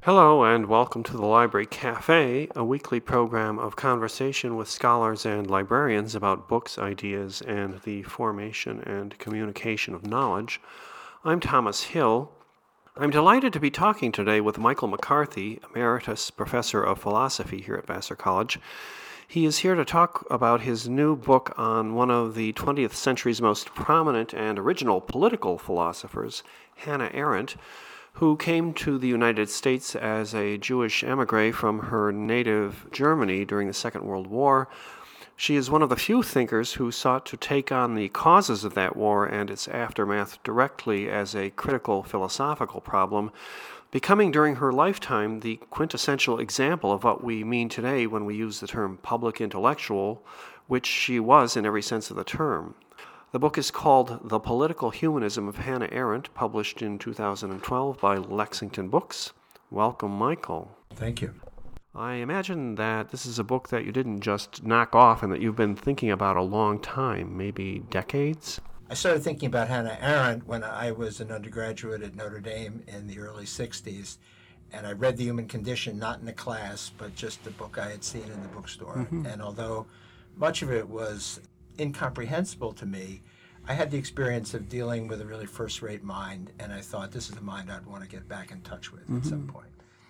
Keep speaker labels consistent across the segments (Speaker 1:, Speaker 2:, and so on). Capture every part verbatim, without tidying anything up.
Speaker 1: Hello and welcome to the Library Cafe, a weekly program of conversation with scholars and librarians about books, ideas, and the formation and communication of knowledge. I'm Thomas Hill. I'm delighted to be talking today with Michael McCarthy, Emeritus Professor of Philosophy here at Vassar College. He is here to talk about his new book on one of the twentieth century's most prominent and original political philosophers, Hannah Arendt, who came to the United States as a Jewish emigre from her native Germany during the Second World War. She is one of the few thinkers who sought to take on the causes of that war and its aftermath directly as a critical philosophical problem, becoming during her lifetime the quintessential example of what we mean today when we use the term public intellectual, which she was in every sense of the term. The book is called The Political Humanism of Hannah Arendt, published in two thousand twelve by Lexington Books. Welcome, Michael.
Speaker 2: Thank you.
Speaker 1: I imagine that this is a book that you didn't just knock off and that you've been thinking about a long time, maybe decades?
Speaker 2: I started thinking about Hannah Arendt when I was an undergraduate at Notre Dame in the early sixties, and I read The Human Condition, not in a class, but just a book I had seen in the bookstore. Mm-hmm. And although much of it was incomprehensible to me, I had the experience of dealing with a really first-rate mind, and I thought this is a mind I'd want to get back in touch with mm-hmm. at some point.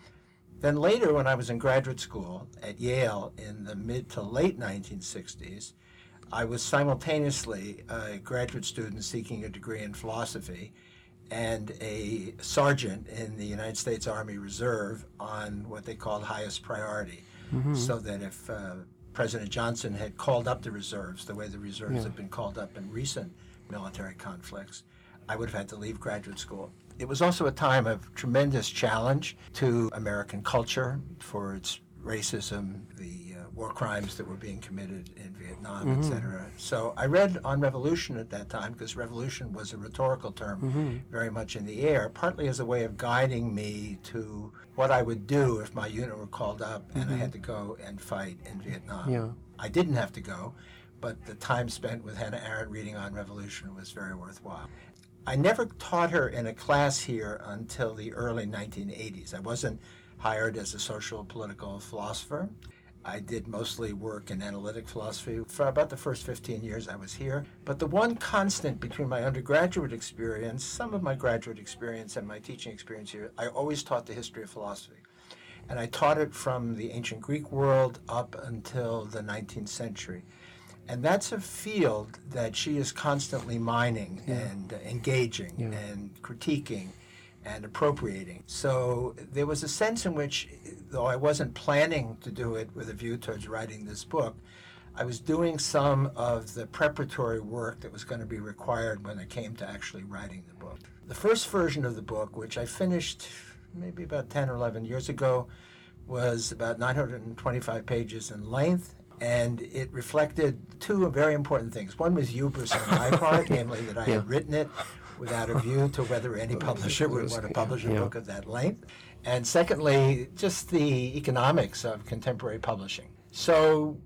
Speaker 2: Then later, when I was in graduate school at Yale in the mid to late nineteen sixties, I was simultaneously a graduate student seeking a degree in philosophy and a sergeant in the United States Army Reserve on what they called highest priority, mm-hmm. so that if uh, President Johnson had called up the reserves the way the reserves yeah. have been called up in recent military conflicts, I would have had to leave graduate school. It was also a time of tremendous challenge to American culture for its racism, the uh, war crimes that were being committed in Vietnam, mm-hmm. et cetera. So I read on revolution at that time, because revolution was a rhetorical term mm-hmm. very much in the air, partly as a way of guiding me to what I would do if my unit were called up and mm-hmm. I had to go and fight in Vietnam.
Speaker 1: Yeah.
Speaker 2: I didn't have to go, but the time spent with Hannah Arendt reading on revolution was very worthwhile. I never taught her in a class here until the early nineteen eighties. I wasn't hired as a social political philosopher. I did mostly work in analytic philosophy for about the first fifteen years I was here. But the one constant between my undergraduate experience, some of my graduate experience, and my teaching experience here, I always taught the history of philosophy. And I taught it from the ancient Greek world up until the nineteenth century. And that's a field that she is constantly mining yeah. and uh, engaging yeah. and critiquing and appropriating. So there was a sense in which, though I wasn't planning to do it with a view towards writing this book, I was doing some of the preparatory work that was going to be required when I came to actually writing the book. The first version of the book, which I finished maybe about ten or eleven years ago, was about nine hundred twenty-five pages in length, and it reflected two very important things. One was hubris on my part, namely that I yeah. had written it without a view to whether any publisher would want to publish a yeah. book of that length. And secondly, just the economics of contemporary publishing. So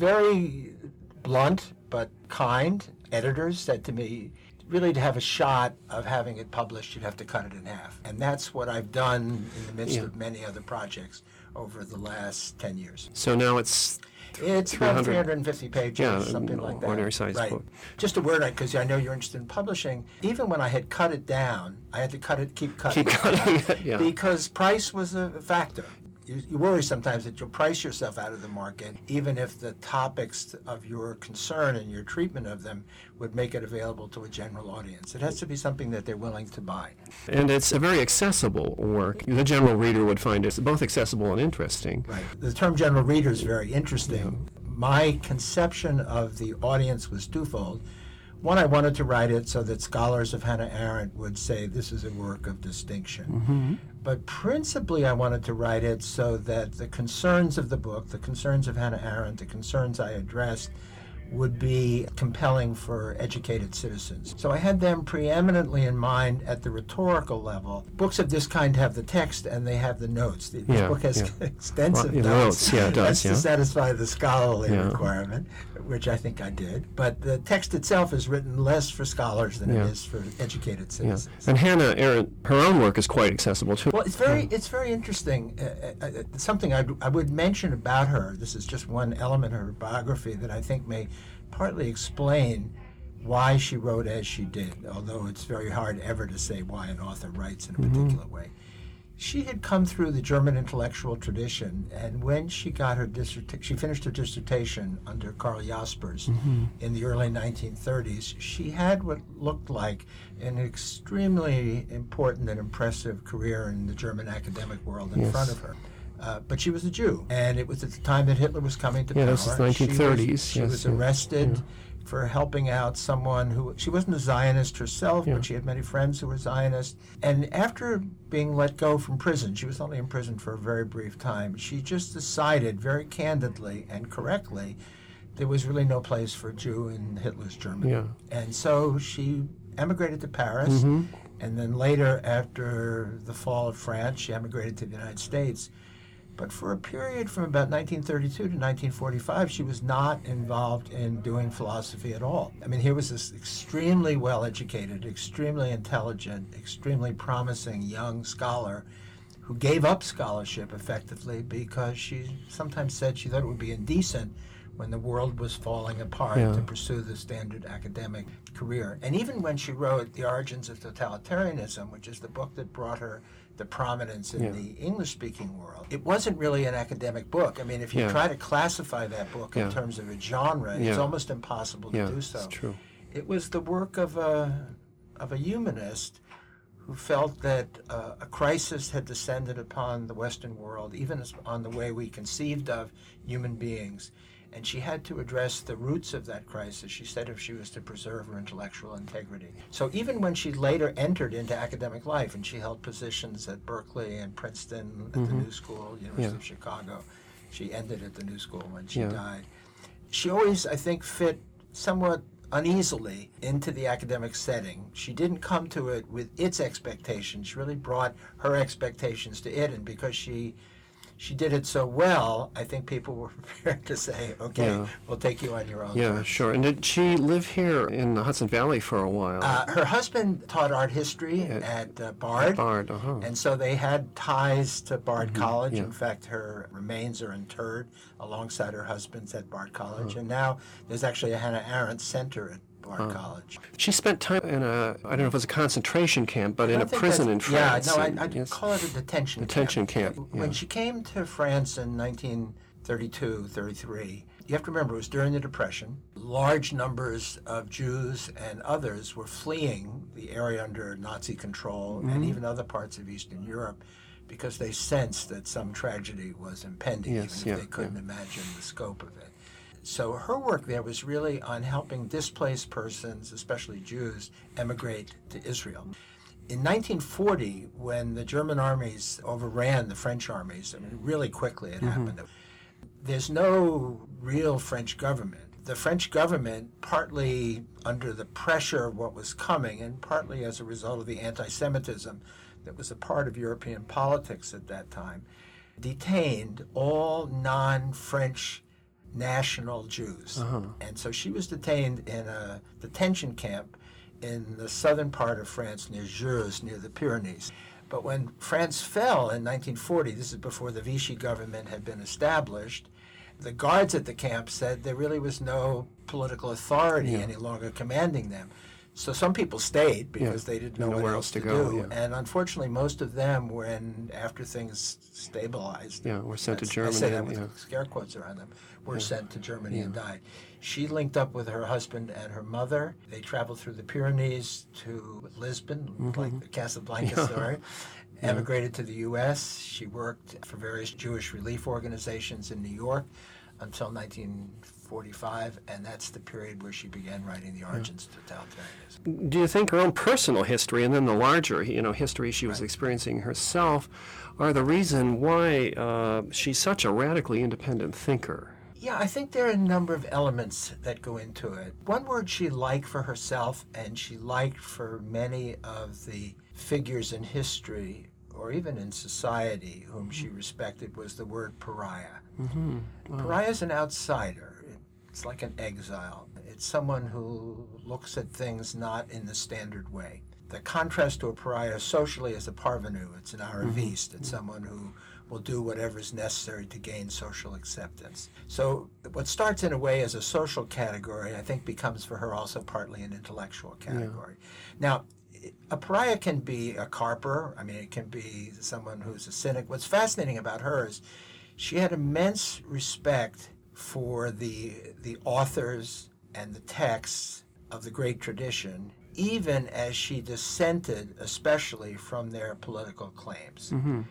Speaker 2: very blunt but kind editors said to me, really to have a shot of having it published, you'd have to cut it in half. And that's what I've done in the midst yeah. of many other projects over the last ten years.
Speaker 1: So now it's
Speaker 2: It's about three hundred fifty pages, yeah, something like that.
Speaker 1: Ordinary size
Speaker 2: right.
Speaker 1: book.
Speaker 2: Just a word, because I know you're interested in publishing. Even when I had cut it down, I had to cut it, keep cutting
Speaker 1: keep
Speaker 2: it,
Speaker 1: cutting it, yeah.
Speaker 2: because price was a factor. You, you worry sometimes that you'll price yourself out of the market, even if the topics of your concern and your treatment of them would make it available to a general audience. It has to be something that they're willing to buy.
Speaker 1: And it's a very accessible work. The general reader would find it both accessible and interesting.
Speaker 2: Right. The term general reader is very interesting. Yeah. My conception of the audience was twofold. One, I wanted to write it so that scholars of Hannah Arendt would say this is a work of distinction. Mm-hmm. But principally, I wanted to write it so that the concerns of the book, the concerns of Hannah Arendt, the concerns I addressed, would be compelling for educated citizens. So I had them preeminently in mind at the rhetorical level. Books of this kind have the text and they have the notes. This
Speaker 1: yeah,
Speaker 2: book has
Speaker 1: yeah.
Speaker 2: extensive
Speaker 1: well,
Speaker 2: notes.
Speaker 1: notes. Yeah, it does.
Speaker 2: That's
Speaker 1: yeah.
Speaker 2: to satisfy the scholarly
Speaker 1: yeah.
Speaker 2: requirement, which I think I did, but the text itself is written less for scholars than
Speaker 1: Yeah.
Speaker 2: it is for educated citizens.
Speaker 1: Yeah. And Hannah Arendt, her own work is quite accessible too.
Speaker 2: Well, it's very it's very interesting. Uh, uh, something I, I would mention about her, this is just one element of her biography that I think may partly explain why she wrote as she did, although it's very hard ever to say why an author writes in a
Speaker 1: Mm-hmm.
Speaker 2: particular way. She had come through the German intellectual tradition, and when she got her dissertation, she finished her dissertation under Karl Jaspers
Speaker 1: Mm-hmm.
Speaker 2: in the early nineteen thirties. She had what looked like an extremely important and impressive career in the German academic world in
Speaker 1: Yes.
Speaker 2: front of her. Uh, but she was a Jew, and it was at the time that Hitler was coming to
Speaker 1: Yeah,
Speaker 2: power.
Speaker 1: this is nineteen thirties,
Speaker 2: She was, she
Speaker 1: yes,
Speaker 2: was
Speaker 1: yeah,
Speaker 2: arrested
Speaker 1: yeah.
Speaker 2: for helping out someone who, she wasn't a Zionist herself,
Speaker 1: Yeah.
Speaker 2: but she had many friends who were Zionists. And after being let go from prison, she was only in prison for a very brief time, she just decided very candidly and correctly there was really no place for a Jew in Hitler's Germany.
Speaker 1: Yeah.
Speaker 2: And so she emigrated to Paris,
Speaker 1: Mhm.
Speaker 2: and then later, after the fall of France, she emigrated to the United States. But for a period from about nineteen thirty-two to nineteen forty-five, she was not involved in doing philosophy at all. I mean, here was this extremely well-educated, extremely intelligent, extremely promising young scholar who gave up scholarship effectively because she sometimes said she thought it would be indecent when the world was falling apart
Speaker 1: Yeah.
Speaker 2: to pursue the standard academic career. And even when she wrote The Origins of Totalitarianism, which is the book that brought her the prominence in
Speaker 1: Yeah.
Speaker 2: the English-speaking world, it wasn't really an academic book. I mean, if you
Speaker 1: Yeah.
Speaker 2: try to classify that book
Speaker 1: Yeah.
Speaker 2: in terms of its genre,
Speaker 1: Yeah.
Speaker 2: it's almost impossible to
Speaker 1: Yeah,
Speaker 2: do so.
Speaker 1: it's true.
Speaker 2: It was the work of a, of a humanist who felt that uh, a crisis had descended upon the Western world, even as on the way we conceived of human beings. And she had to address the roots of that crisis, she said, if she was to preserve her intellectual integrity. So even when she later entered into academic life, and she held positions at Berkeley and Princeton, at the New School, University
Speaker 1: Yeah.
Speaker 2: of Chicago, she ended at the New School when she
Speaker 1: Yeah.
Speaker 2: died. She always, I think, fit somewhat uneasily into the academic setting. She didn't come to it with its expectations. She really brought her expectations to it, and because she she did it so well, I think people were prepared to say, okay,
Speaker 1: Yeah.
Speaker 2: we'll take you on your own
Speaker 1: Yeah,
Speaker 2: terms.
Speaker 1: sure. And did she live here in the Hudson Valley for a while?
Speaker 2: Uh, her husband taught art history
Speaker 1: At-
Speaker 2: at uh, Bard,
Speaker 1: Bard, uh-huh.
Speaker 2: and so they had ties to Bard College.
Speaker 1: yeah.
Speaker 2: In fact, her remains are interred alongside her husband's at Bard College, and now there's actually a Hannah Arendt Center at Bard College.
Speaker 1: She spent time in a, I don't know if it was a concentration camp, but
Speaker 2: I
Speaker 1: in a
Speaker 2: don't think
Speaker 1: prison in
Speaker 2: that's-
Speaker 1: France.
Speaker 2: Yeah, no,
Speaker 1: and-
Speaker 2: I, I'd
Speaker 1: yes.
Speaker 2: call it a detention,
Speaker 1: Detention
Speaker 2: camp.
Speaker 1: camp,
Speaker 2: When
Speaker 1: yeah.
Speaker 2: she came to France in nineteen thirty-two, thirty-three, you have to remember it was during the Depression. Large numbers of Jews and others were fleeing the area under Nazi control
Speaker 1: Mm-hmm.
Speaker 2: and even other parts of Eastern Europe because they sensed that some tragedy was impending,
Speaker 1: Yes,
Speaker 2: even if
Speaker 1: yeah,
Speaker 2: they couldn't
Speaker 1: yeah.
Speaker 2: imagine the scope of it. So her work there was really on helping displaced persons, especially Jews, emigrate to Israel. In nineteen forty, when the German armies overran the French armies, I mean, really quickly it happened, there's no real French government. The French government, partly under the pressure of what was coming and partly as a result of the anti-Semitism that was a part of European politics at that time, detained all non-French national Jews.
Speaker 1: Uh-huh.
Speaker 2: And so she was detained in a detention camp in the southern part of France near Gers, near the Pyrenees. But when France fell in nineteen forty, this is before the Vichy government had been established, the guards at the camp said there really was no political authority
Speaker 1: Yeah.
Speaker 2: any longer commanding them. So some people stayed because
Speaker 1: Yeah.
Speaker 2: they didn't know what
Speaker 1: Nowhere
Speaker 2: else
Speaker 1: else
Speaker 2: to,
Speaker 1: to go,
Speaker 2: do.
Speaker 1: yeah.
Speaker 2: And unfortunately, most of them, when after things stabilized,
Speaker 1: Yeah, were sent to
Speaker 2: that's-
Speaker 1: Germany.
Speaker 2: I say that
Speaker 1: and-
Speaker 2: with
Speaker 1: yeah.
Speaker 2: scare quotes around them, were sent to Germany and
Speaker 1: Yeah.
Speaker 2: died. She linked up with her husband and her mother. They traveled through the Pyrenees to Lisbon, like the Casablanca
Speaker 1: Mm-hmm. Yeah.
Speaker 2: story. Emigrated to the U S. She worked for various Jewish relief organizations in New York until nineteen forty-five, and that's the period where she began writing The Origins of Totalitarianism.
Speaker 1: Do you think her own personal history and then the larger, you know, history she was experiencing herself are the reason why uh, she's such a radically independent thinker?
Speaker 2: Yeah, I think there are a number of elements that go into it. One word she liked for herself, and she liked for many of the figures in history or even in society whom she respected, was the word pariah.
Speaker 1: Mm-hmm.
Speaker 2: Pariah is an outsider. It's like an exile. It's someone who looks at things not in the standard way. The contrast to a pariah socially is a parvenu. It's an arriviste. Mm-hmm. It's someone who will do whatever is necessary to gain social acceptance. So what starts in a way as a social category, I think becomes for her also partly an intellectual category. Yeah. Now, a pariah can be a carper. I mean, it can be someone who's a cynic. What's fascinating about her is she had immense respect for the the authors and the texts of the great tradition, even as she dissented especially from their political claims. Mm-hmm.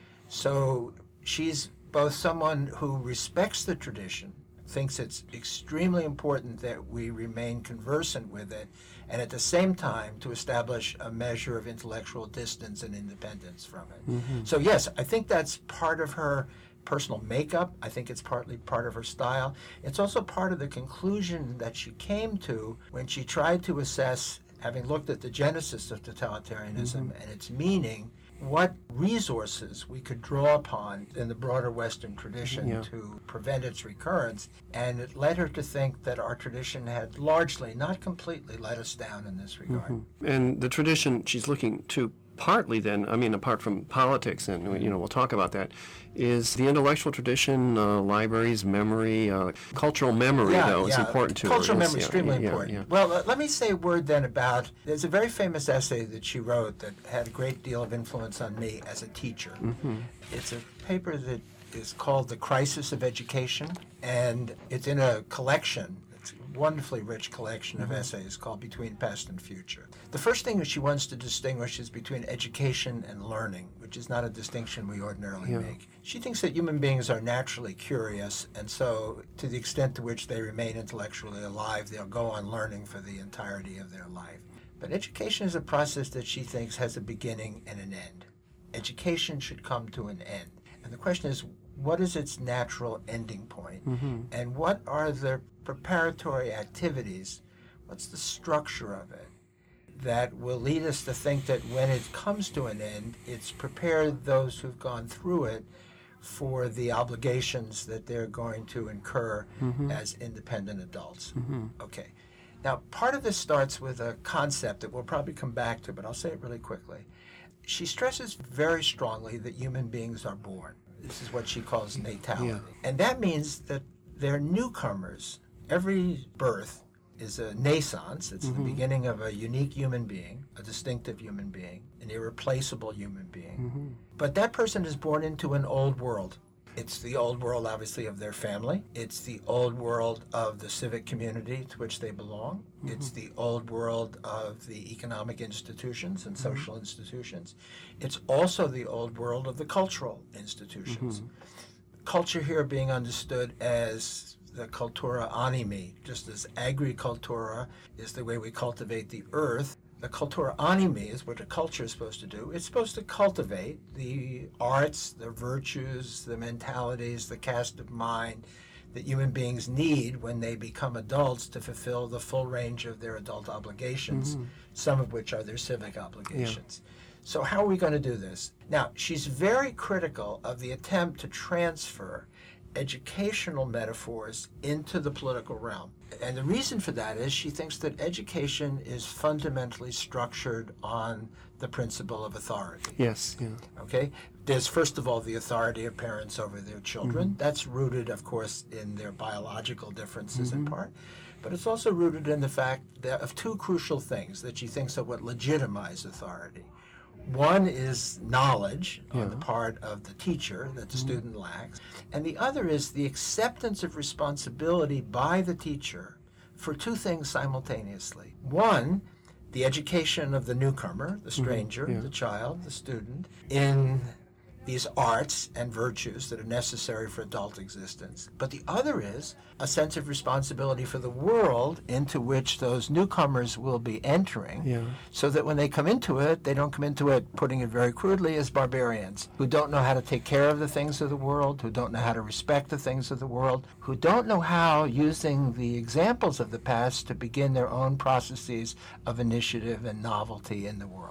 Speaker 2: So she's both someone who respects the tradition, thinks it's extremely important that we remain conversant with it, and at the same time to establish a measure of intellectual distance and independence from it. Mm-hmm. So yes, I think that's part of her personal makeup. I think it's partly part of her style. It's also part of the conclusion that she came to when she tried to assess, having looked at the genesis of totalitarianism mm-hmm. and its meaning, what resources we could draw upon in the broader Western tradition yeah. to prevent its recurrence. And it led her to think that our tradition had largely, not completely, let us down in this regard.
Speaker 1: Mm-hmm. And the tradition she's looking to partly then, I mean, apart from politics, and you know, we'll talk about that, is the intellectual tradition, uh, libraries, memory, uh, cultural memory,
Speaker 2: yeah,
Speaker 1: though,
Speaker 2: yeah.
Speaker 1: is important to
Speaker 2: cultural
Speaker 1: her.
Speaker 2: Cultural memory is
Speaker 1: yeah,
Speaker 2: extremely
Speaker 1: yeah,
Speaker 2: important.
Speaker 1: Yeah.
Speaker 2: Well, uh, let me say a word then about, there's a very famous essay that she wrote that had a great deal of influence on me as a teacher. Mm-hmm. It's a paper that is called The Crisis of Education, and it's in a collection. It's a wonderfully rich collection mm-hmm. of essays called Between Past and Future. The first thing that she wants to distinguish is between education and learning, which is not a distinction we ordinarily yeah. make. She thinks that human beings are naturally curious, and so to the extent to which they remain intellectually alive, they'll go on learning for the entirety of their life. But education is a process that she thinks has a beginning and an end. Education should come to an end. And the question is, what is its natural ending point? Mm-hmm. And what are the preparatory activities? What's the structure of it that will lead us to think that when it comes to an end, it's prepared those who've gone through it for the obligations that they're going to incur mm-hmm. as independent adults. Mm-hmm. Okay. Now, part of this starts with a concept that we'll probably come back to, but I'll say it really quickly. She stresses very strongly that human beings are born. This is what she calls natality. Yeah. And that means that they're newcomers. Every birth is a naissance. It's mm-hmm. the beginning of a unique human being, a distinctive human being, an irreplaceable human being. Mm-hmm. But that person is born into an old world. It's the old world, obviously, of their family. It's the old world of the civic community to which they belong. Mm-hmm. It's the old world of the economic institutions and mm-hmm. social institutions. It's also the old world of the cultural institutions. Mm-hmm. Culture here being understood as the cultura animi, just as agricultura is the way we cultivate the earth. The cultura animi is what a culture is supposed to do. It's supposed to cultivate the arts, the virtues, the mentalities, the cast of mind that human beings need when they become adults to fulfill the full range of their adult obligations, mm-hmm. some of which are their civic obligations. Yeah. So how are we going to do this? Now, she's very critical of the attempt to transfer educational metaphors into the political realm. And the reason for that is she thinks that education is fundamentally structured on the principle of authority.
Speaker 1: Yes. Yeah.
Speaker 2: Okay? There's, first of all, the authority of parents over their children. Mm-hmm. That's rooted, of course, in their biological differences mm-hmm. in part. But it's also rooted in the fact that of two crucial things that she thinks are what legitimize authority. One is knowledge yeah. on the part of the teacher that the mm-hmm. student lacks, and the other is the acceptance of responsibility by the teacher for two things simultaneously. One, the education of the newcomer, the stranger, mm-hmm. yeah. the child, the student, in these arts and virtues that are necessary for adult existence. But the other is a sense of responsibility for the world into which those newcomers will be entering, yeah. so that when they come into it, they don't come into it, putting it very crudely, as barbarians, who don't know how to take care of the things of the world, who don't know how to respect the things of the world, who don't know how, using the examples of the past, to begin their own processes of initiative and novelty in the world.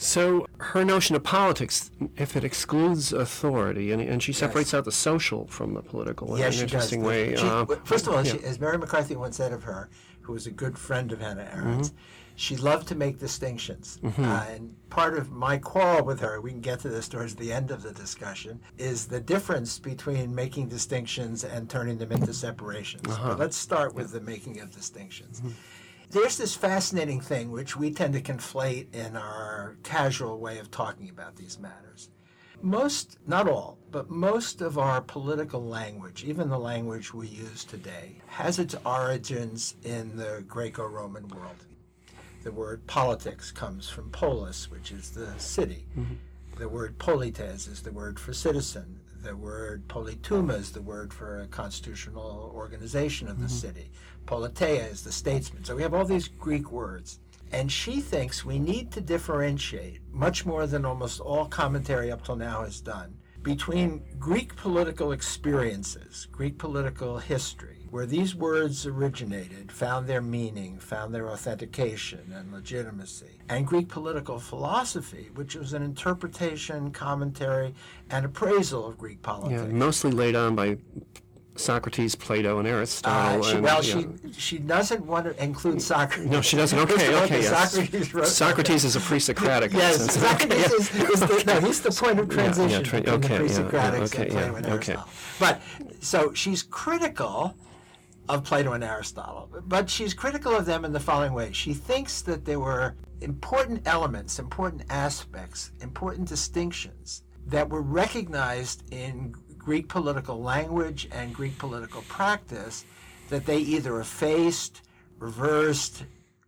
Speaker 1: So her notion of politics, if it excludes authority, and, and she separates
Speaker 2: Yes.
Speaker 1: out the social from the political
Speaker 2: Yes,
Speaker 1: in
Speaker 2: she
Speaker 1: an interesting
Speaker 2: does.
Speaker 1: way.
Speaker 2: She,
Speaker 1: uh,
Speaker 2: first of all,
Speaker 1: yeah.
Speaker 2: she, as Mary McCarthy once said of her, who was a good friend of Hannah Arendt's,
Speaker 1: Mm-hmm.
Speaker 2: she loved to make distinctions.
Speaker 1: Mm-hmm.
Speaker 2: Uh, and part of my quarrel with her, we can get to this towards the end of the discussion, is the difference between making distinctions and turning them into separations.
Speaker 1: Uh-huh.
Speaker 2: But let's start with the making of distinctions. Mm-hmm. There's this fascinating thing which we tend to conflate in our casual way of talking about these matters. Most, not all, but most of our political language, even the language we use today, has its origins in the Greco-Roman world. The word politics comes from polis, which is the city. Mm-hmm. The word polites is the word for citizen. The word politeuma is the word for a constitutional organization of the mm-hmm. city. Politeia is the statesman. So we have all these Greek words. And she thinks we need to differentiate, much more than almost all commentary up till now has done, between Greek political experiences, Greek political history, where these words originated, found their meaning, found their authentication and legitimacy, and Greek political philosophy, which was an interpretation, commentary, and appraisal of Greek politics.
Speaker 1: Yeah, mostly laid on by Socrates, Plato, and Aristotle.
Speaker 2: Uh, she,
Speaker 1: and,
Speaker 2: well,
Speaker 1: yeah.
Speaker 2: she she doesn't want to include Socrates.
Speaker 1: No, she doesn't. Okay, okay, yes.
Speaker 2: Socrates, wrote
Speaker 1: Socrates is a pre-Socratic.
Speaker 2: Yes,
Speaker 1: sense.
Speaker 2: Socrates is, is the, no, he's the point of transition
Speaker 1: yeah, yeah, tra-
Speaker 2: between
Speaker 1: okay,
Speaker 2: the
Speaker 1: yeah,
Speaker 2: pre-Socratics
Speaker 1: yeah, okay,
Speaker 2: and Plato
Speaker 1: yeah,
Speaker 2: and
Speaker 1: okay.
Speaker 2: Aristotle. But, so she's critical of Plato and Aristotle, but she's critical of them in the following way. She thinks that there were important elements, important aspects, important distinctions that were recognized in Greek political language and Greek political practice that they either effaced, reversed,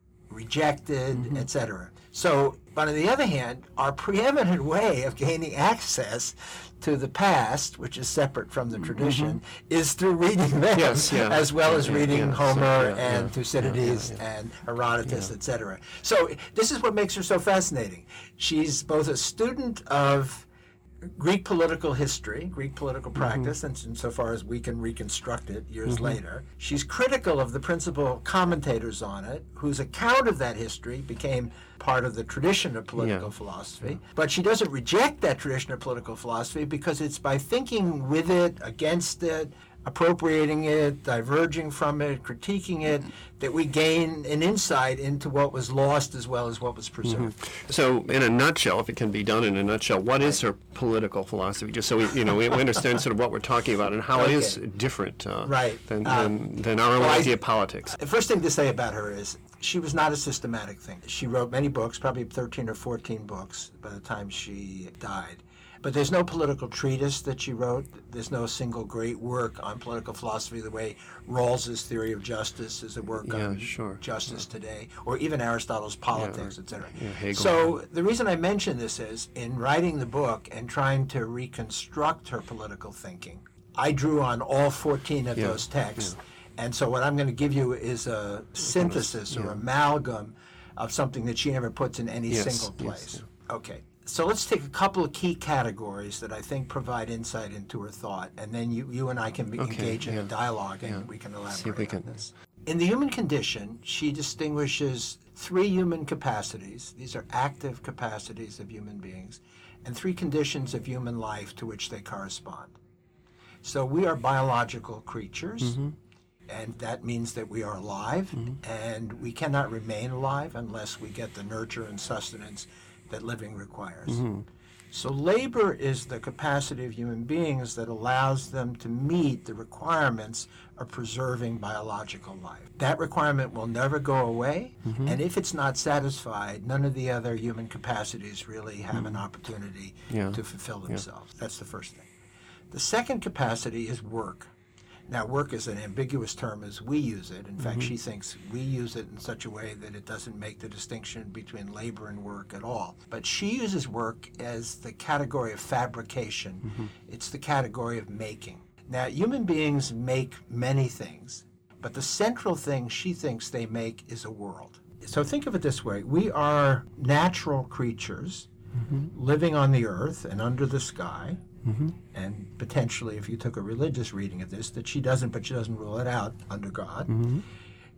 Speaker 2: rejected, mm-hmm. et cetera. So, but on the other hand, our preeminent way of gaining access to the past, which is separate from the tradition, mm-hmm. is through reading them,
Speaker 1: yes, yeah.
Speaker 2: as well
Speaker 1: yeah,
Speaker 2: as
Speaker 1: yeah,
Speaker 2: reading
Speaker 1: yeah,
Speaker 2: Homer
Speaker 1: so, yeah,
Speaker 2: and
Speaker 1: yeah,
Speaker 2: Thucydides
Speaker 1: yeah, yeah.
Speaker 2: and Herodotus,
Speaker 1: Yeah.
Speaker 2: et cetera. So this is what makes her so fascinating. She's both a student of Greek political history, Greek political practice, mm-hmm. and insofar as we can reconstruct it years mm-hmm. later. She's critical of the principal commentators on it, whose account of that history became part of the tradition of political yeah. philosophy. Yeah. But she doesn't reject that tradition of political philosophy because it's by thinking with it, against it, appropriating it, diverging from it, critiquing it, that we gain an insight into what was lost as well as what was preserved.
Speaker 1: Mm-hmm. So, in a nutshell, if it can be done in a nutshell, what right. is her political philosophy? Just so we, you know, we, we understand sort of what we're talking about and how okay. it is different uh,
Speaker 2: right.
Speaker 1: than,
Speaker 2: uh,
Speaker 1: than, than our own
Speaker 2: well,
Speaker 1: idea
Speaker 2: I,
Speaker 1: of politics.
Speaker 2: The first thing to say about her is she was not a systematic thinker. She wrote many books, probably thirteen or fourteen books by the time she died. But there's no political treatise that she wrote. There's no single great work on political philosophy the way Rawls's theory of justice is a work
Speaker 1: yeah,
Speaker 2: on
Speaker 1: sure.
Speaker 2: justice
Speaker 1: yeah.
Speaker 2: today, or even Aristotle's Politics,
Speaker 1: yeah,
Speaker 2: et cetera.
Speaker 1: Yeah,
Speaker 2: so the reason I mention this is, in writing the book and trying to reconstruct her political thinking, I drew on all fourteen of
Speaker 1: yeah,
Speaker 2: those texts.
Speaker 1: yeah.
Speaker 2: And so what I'm going to give you is a synthesis or
Speaker 1: yeah.
Speaker 2: amalgam of something that she never puts in any
Speaker 1: yes,
Speaker 2: single place.
Speaker 1: Yes, yeah.
Speaker 2: Okay. So let's take a couple of key categories that I think provide insight into her thought, and then you, you and I can be,
Speaker 1: okay,
Speaker 2: engage in
Speaker 1: yeah.
Speaker 2: a dialogue, and
Speaker 1: yeah.
Speaker 2: we can elaborate
Speaker 1: See if we
Speaker 2: on
Speaker 1: can.
Speaker 2: this. In the human condition, she distinguishes three human capacities. These are active capacities of human beings, and three conditions of human life to which they correspond. So we are biological creatures, mm-hmm. and that means that we are alive, mm-hmm. and we cannot remain alive unless we get the nurture and sustenance that living requires. Mm-hmm. So labor is the capacity of human beings that allows them to meet the requirements of preserving biological life. That requirement will never go away, mm-hmm. and if it's not satisfied, none of the other human capacities really have mm-hmm. an opportunity yeah. to fulfill themselves. Yeah. That's the first thing. The second capacity is work. Now, work is an ambiguous term as we use it. In mm-hmm. fact, she thinks we use it in such a way that it doesn't make the distinction between labor and work at all. But she uses work as the category of fabrication. Mm-hmm. It's the category of making. Now, human beings make many things, but the central thing she thinks they make is a world. So think of it this way. We are natural creatures mm-hmm. living on the earth and under the sky. Mm-hmm. And potentially, if you took a religious reading of this, that she doesn't, but she doesn't rule it out, under God. Mm-hmm.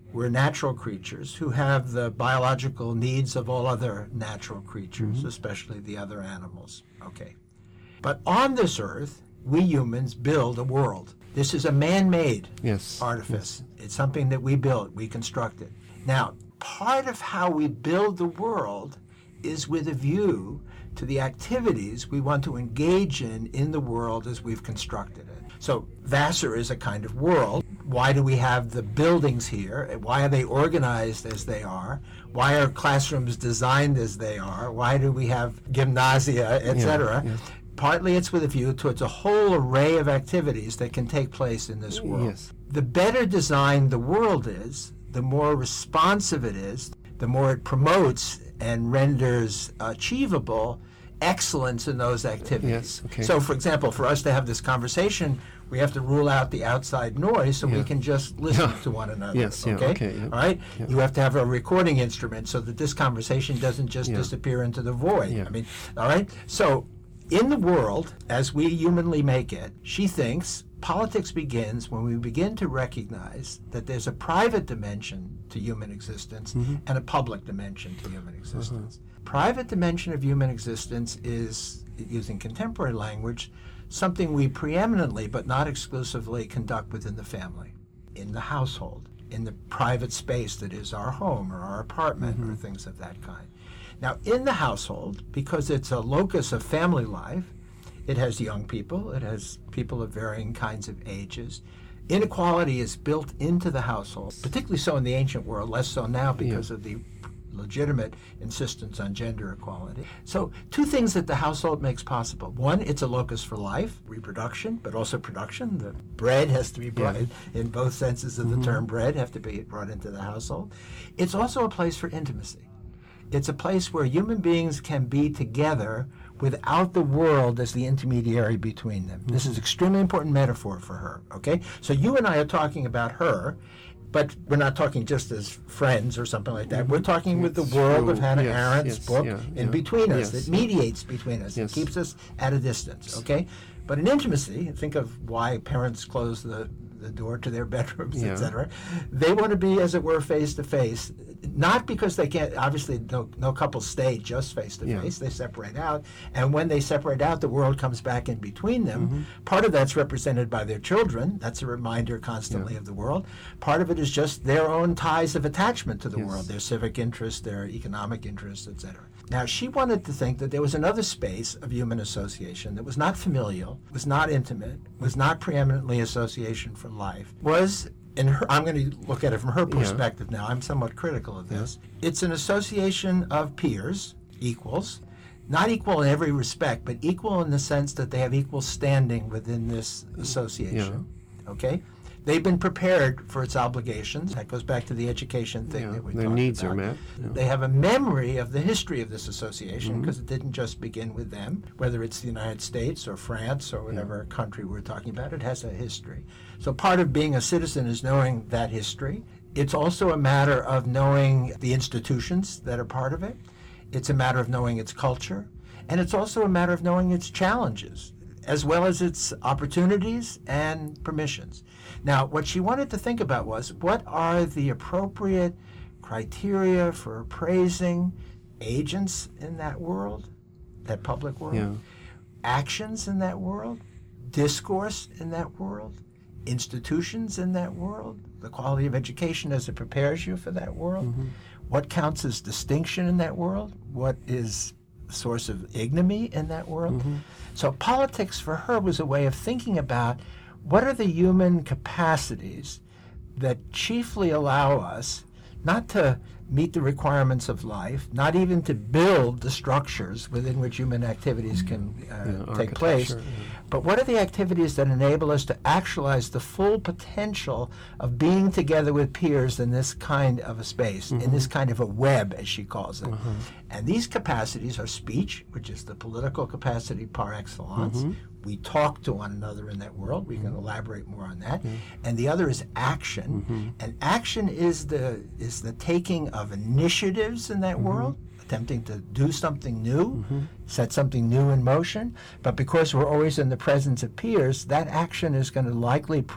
Speaker 2: We're natural creatures who have the biological needs of all other natural creatures, mm-hmm. especially the other animals. Okay. But on this earth, we humans build a world. This is a man-made
Speaker 1: yes.
Speaker 2: artifice.
Speaker 1: Yes.
Speaker 2: It's something that we built, we constructed. Now, part of how we build the world is with a view to the activities we want to engage in in the world as we've constructed it. So Vassar is a kind of world. Why do we have the buildings here? Why are they organized as they are? Why are classrooms designed as they are? Why do we have gymnasia, et cetera? Yeah, yeah. Partly it's with a view towards a whole array of activities that can take place in this world.
Speaker 1: Yes.
Speaker 2: The better designed the world is, the more responsive it is, the more it promotes and renders achievable excellence in those activities.
Speaker 1: Yes, okay.
Speaker 2: So, for example, for us to have this conversation, we have to rule out the outside noise so
Speaker 1: yeah.
Speaker 2: we can just listen
Speaker 1: yeah.
Speaker 2: to one another.
Speaker 1: Yes,
Speaker 2: okay?
Speaker 1: Yeah, okay yeah.
Speaker 2: All right?
Speaker 1: Yeah.
Speaker 2: You have to have a recording instrument so that this conversation doesn't just
Speaker 1: yeah.
Speaker 2: disappear into the void.
Speaker 1: Yeah.
Speaker 2: I mean, all right? So, in the world, as we humanly make it, she thinks politics begins when we begin to recognize that there's a private dimension to human existence mm-hmm. and a public dimension to human existence. Uh-huh. Private dimension of human existence is, using contemporary language, something we preeminently but not exclusively conduct within the family, in the household, in the private space that is our home or our apartment mm-hmm. or things of that kind. Now, in the household, because it's a locus of family life, it has young people, it has people of varying kinds of ages. Inequality is built into the household, particularly so in the ancient world, less so now because yeah. of the legitimate insistence on gender equality. So two things that the household makes possible. One, it's a locus for life, reproduction, but also production. The bread has to be brought yeah. in, in both senses of mm-hmm. the term bread, have to be brought into the household. It's also a place for intimacy. It's a place where human beings can be together without the world as the intermediary between them. Mm-hmm. This is an extremely important metaphor for her, okay? So you and I are talking about her, but we're not talking just as friends or something like that. Mm-hmm. We're talking with the world true. of Hannah
Speaker 1: yes,
Speaker 2: Arendt's
Speaker 1: yes,
Speaker 2: book
Speaker 1: yeah,
Speaker 2: in
Speaker 1: yeah.
Speaker 2: between us.
Speaker 1: Yes.
Speaker 2: It mediates between us.
Speaker 1: Yes.
Speaker 2: It keeps us at a distance, okay? But in intimacy, think of why parents close the, the door to their bedrooms,
Speaker 1: yeah.
Speaker 2: et cetera. They want to be, as it were, face to face. Not because they can't, obviously no, no couples stay just face to face, they separate out, and when they separate out, the world comes back in between them. Mm-hmm. Part of that's represented by their children, that's a reminder constantly yeah. of the world. Part of it is just their own ties of attachment to the
Speaker 1: yes.
Speaker 2: world, their civic interests, their economic interests, et cetera. Now, she wanted to think that there was another space of human association that was not familial, was not intimate, was not preeminently association for life, was in her, I'm going to look at it from her perspective yeah. now. I'm somewhat critical of this. Yeah. It's an association of peers, equals, not equal in every respect, but equal in the sense that they have equal standing within this association. Yeah. Okay? They've been prepared for its obligations. That goes back to the education thing
Speaker 1: yeah,
Speaker 2: that we
Speaker 1: their
Speaker 2: talked
Speaker 1: needs
Speaker 2: about.
Speaker 1: are met. Yeah.
Speaker 2: They have a memory of the history of this association because
Speaker 1: mm-hmm.
Speaker 2: it didn't just begin with them. Whether it's the United States or France or whatever yeah. country we're talking about, it has a history. So part of being a citizen is knowing that history. It's also a matter of knowing the institutions that are part of it. It's a matter of knowing its culture. And it's also a matter of knowing its challenges, as well as its opportunities and permissions. Now, what she wanted to think about was, what are the appropriate criteria for appraising agents in that world, that public world,
Speaker 1: yeah.
Speaker 2: actions in that world, discourse in that world, institutions in that world, the quality of education as it prepares you for that world, mm-hmm. what counts as distinction in that world, what is a source of ignominy in that world. Mm-hmm. So politics for her was a way of thinking about what are the human capacities that chiefly allow us not to meet the requirements of life, not even to build the structures within which human activities can uh,
Speaker 1: yeah,
Speaker 2: take place,
Speaker 1: yeah.
Speaker 2: but what are the activities that enable us to actualize the full potential of being together with peers in this kind of a space, mm-hmm. in this kind of a web, as she calls it. Uh-huh. And these capacities are speech, which is the political capacity par excellence. Mm-hmm. We talk to one another in that world. We can mm-hmm. elaborate more on that. Mm-hmm. And the other is action. Mm-hmm. And action is the is the taking of initiatives in that mm-hmm. world, attempting to do something new, mm-hmm. set something new in motion. But because we're always in the presence of peers, that action is going to likely prove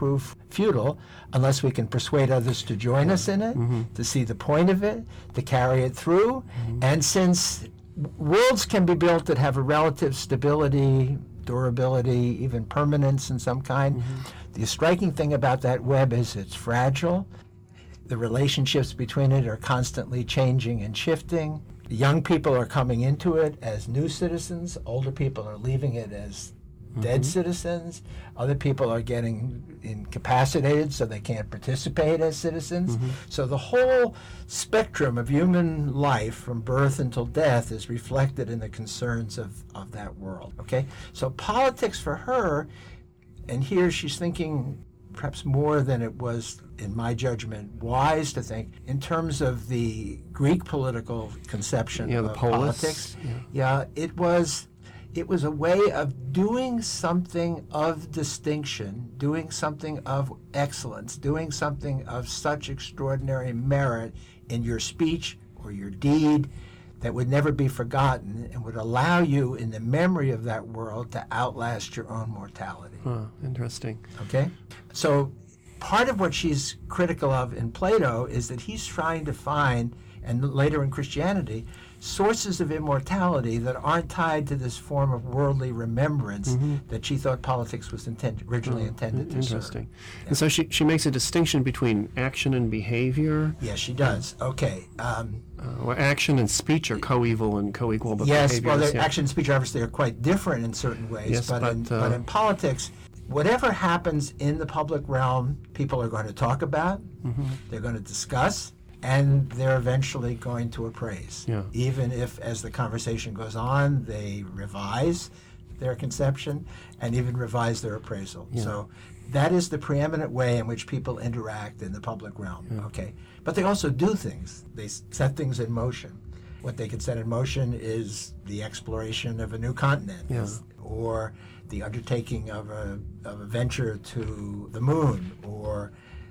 Speaker 2: futile unless we can persuade others to join us in it, mm-hmm. to see the point of it, to carry it through. Mm-hmm. And since worlds can be built that have a relative stability, durability, even permanence in some kind, mm-hmm. the striking thing about that web is it's fragile. The relationships between it are constantly changing and shifting. Young people are coming into it as new citizens. Older people are leaving it as dead mm-hmm. citizens. Other people are getting incapacitated so they can't participate as citizens. Mm-hmm. So the whole spectrum of human life from birth until death is reflected in the concerns of, of that world. Okay? So politics for her, and here she's thinking perhaps more than it was, in my judgment, wise to think in terms of the Greek political conception
Speaker 1: yeah,
Speaker 2: of
Speaker 1: the polis.
Speaker 2: politics.
Speaker 1: Yeah.
Speaker 2: yeah, it was it was a way of doing something of distinction, doing something of excellence, doing something of such extraordinary merit in your speech or your deed that would never be forgotten and would allow you in the memory of that world to outlast your own mortality.
Speaker 1: Huh, interesting.
Speaker 2: Okay? So part of what she's critical of in Plato is that he's trying to find, and later in Christianity, sources of immortality that aren't tied to this form of worldly remembrance mm-hmm. that she thought politics was intended, originally oh, intended to serve.
Speaker 1: Interesting. Yeah. And so she, she makes a distinction between action and behavior.
Speaker 2: Yes, she does. Okay. Um,
Speaker 1: uh, well, action and speech are coeval and co-equal, but
Speaker 2: yes,
Speaker 1: behavior
Speaker 2: well,
Speaker 1: is, yeah.
Speaker 2: action and speech obviously are quite different in certain ways,
Speaker 1: yes,
Speaker 2: but,
Speaker 1: but,
Speaker 2: in,
Speaker 1: uh,
Speaker 2: but in politics, whatever happens in the public realm, people are going to talk about, mm-hmm. they're going to discuss, and they're eventually going to appraise.
Speaker 1: Yeah.
Speaker 2: Even if, as the conversation goes on, they revise their conception and even revise their appraisal.
Speaker 1: Yeah.
Speaker 2: So that is the preeminent way in which people interact in the public realm.
Speaker 1: Yeah.
Speaker 2: Okay, but they also do things. They set things in motion. What they can set in motion is the exploration of a new continent,
Speaker 1: yeah.
Speaker 2: or the undertaking of a, of a venture to the moon, or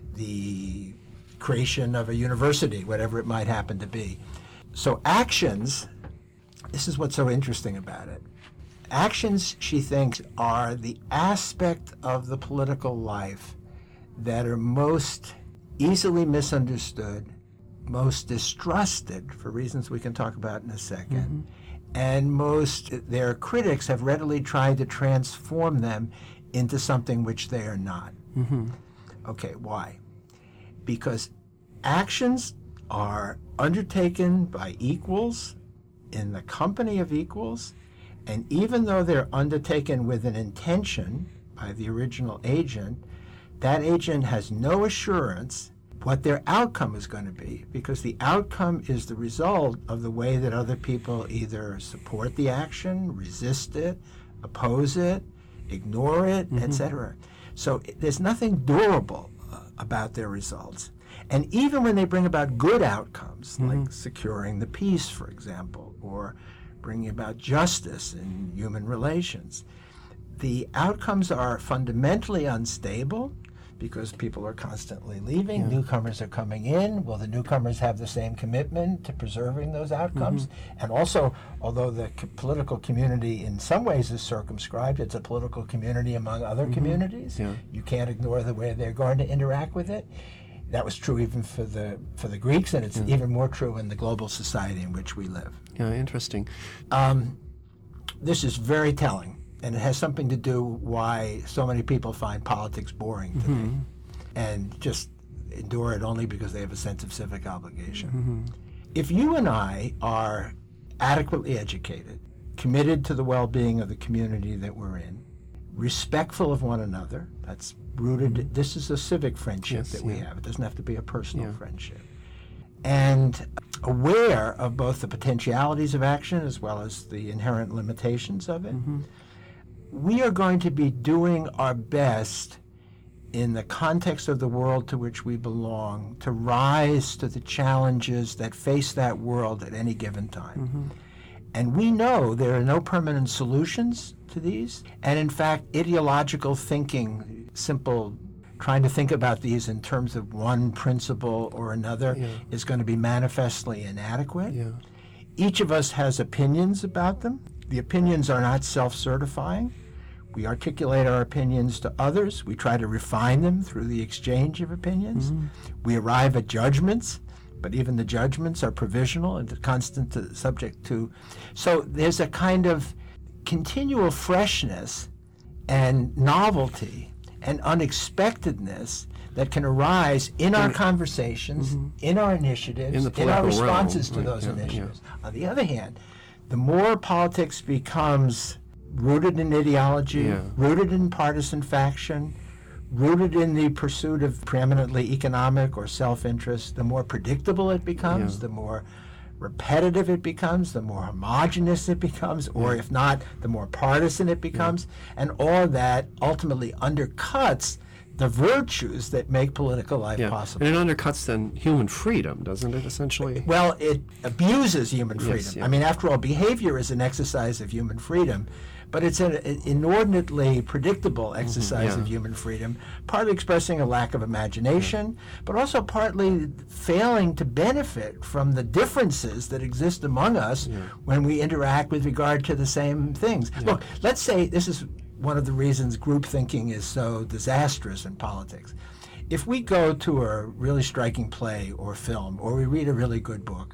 Speaker 2: the creation of a university, whatever it might happen to be. So actions, this is what's so interesting about it. Actions, she thinks, are the aspect of the political life that are most easily misunderstood, most distrusted, for reasons we can talk about in a second, mm-hmm. and most, their critics have readily tried to transform them into something which they are not. Mm-hmm. Okay, why? Because actions are undertaken by equals in the company of equals, and even though they're undertaken with an intention by the original agent, that agent has no assurance what their outcome is going to be, because the outcome is the result of the way that other people either support the action, resist it, oppose it, ignore it, mm-hmm. et cetera. So there's nothing durable uh, about their results. And even when they bring about good outcomes, mm-hmm. like securing the peace, for example, or bringing about justice in human relations, the outcomes are fundamentally unstable because people are constantly leaving, yeah. newcomers are coming in. Will the newcomers have the same commitment to preserving those outcomes? Mm-hmm. And also, although the co- political community in some ways is circumscribed, it's a political community among other mm-hmm. communities. Yeah. You can't ignore the way they're going to interact with it. That was true even for the for the Greeks, and it's yeah. even more true in the global society in which we live.
Speaker 1: Yeah, interesting.
Speaker 2: Um, this is very telling. And it has something to do why so many people find politics boring today mm-hmm. and just endure it only because they have a sense of civic obligation. Mm-hmm. If you and I are adequately educated, committed to the well-being of the community that we're in, respectful of one another, that's rooted, mm-hmm. this is a civic friendship yes, that we yeah. have. It doesn't have to be a personal yeah. friendship. And aware of both the potentialities of action as well as the inherent limitations of it, mm-hmm. we are going to be doing our best in the context of the world to which we belong to rise to the challenges that face that world at any given time. Mm-hmm. And we know there are no permanent solutions to these. And in fact, ideological thinking, simple trying to think about these in terms of one principle or another yeah. is going to be manifestly inadequate. Yeah. Each of us has opinions about them. The opinions are not self-certifying. We articulate our opinions to others. We try to refine them through the exchange of opinions. Mm-hmm. We arrive at judgments, but even the judgments are provisional and constant to, subject to. So there's a kind of continual freshness and novelty and unexpectedness that can arise in our conversations, mm-hmm. in our initiatives, in, in our responses realm. to those right, yeah, initiatives. Yeah. On the other hand, the more politics becomes rooted in ideology, yeah. rooted in partisan faction, rooted in the pursuit of preeminently economic or self-interest, the more predictable it becomes, yeah. the more repetitive it becomes, the more homogenous it becomes, or if not, the more partisan it becomes. Yeah. And all of that ultimately undercuts the virtues that make political life yeah. possible.
Speaker 1: And it undercuts then human freedom, doesn't it, essentially?
Speaker 2: Well, it abuses human freedom.
Speaker 1: Yes, yeah.
Speaker 2: I mean, after all, behavior is an exercise of human freedom, but it's an inordinately predictable exercise mm-hmm, yeah. of human freedom, partly expressing a lack of imagination, yeah. but also partly failing to benefit from the differences that exist among us yeah. when we interact with regard to the same things. Yeah. Look, let's say this is one of the reasons group thinking is so disastrous in politics. If we go to a really striking play or film, or we read a really good book,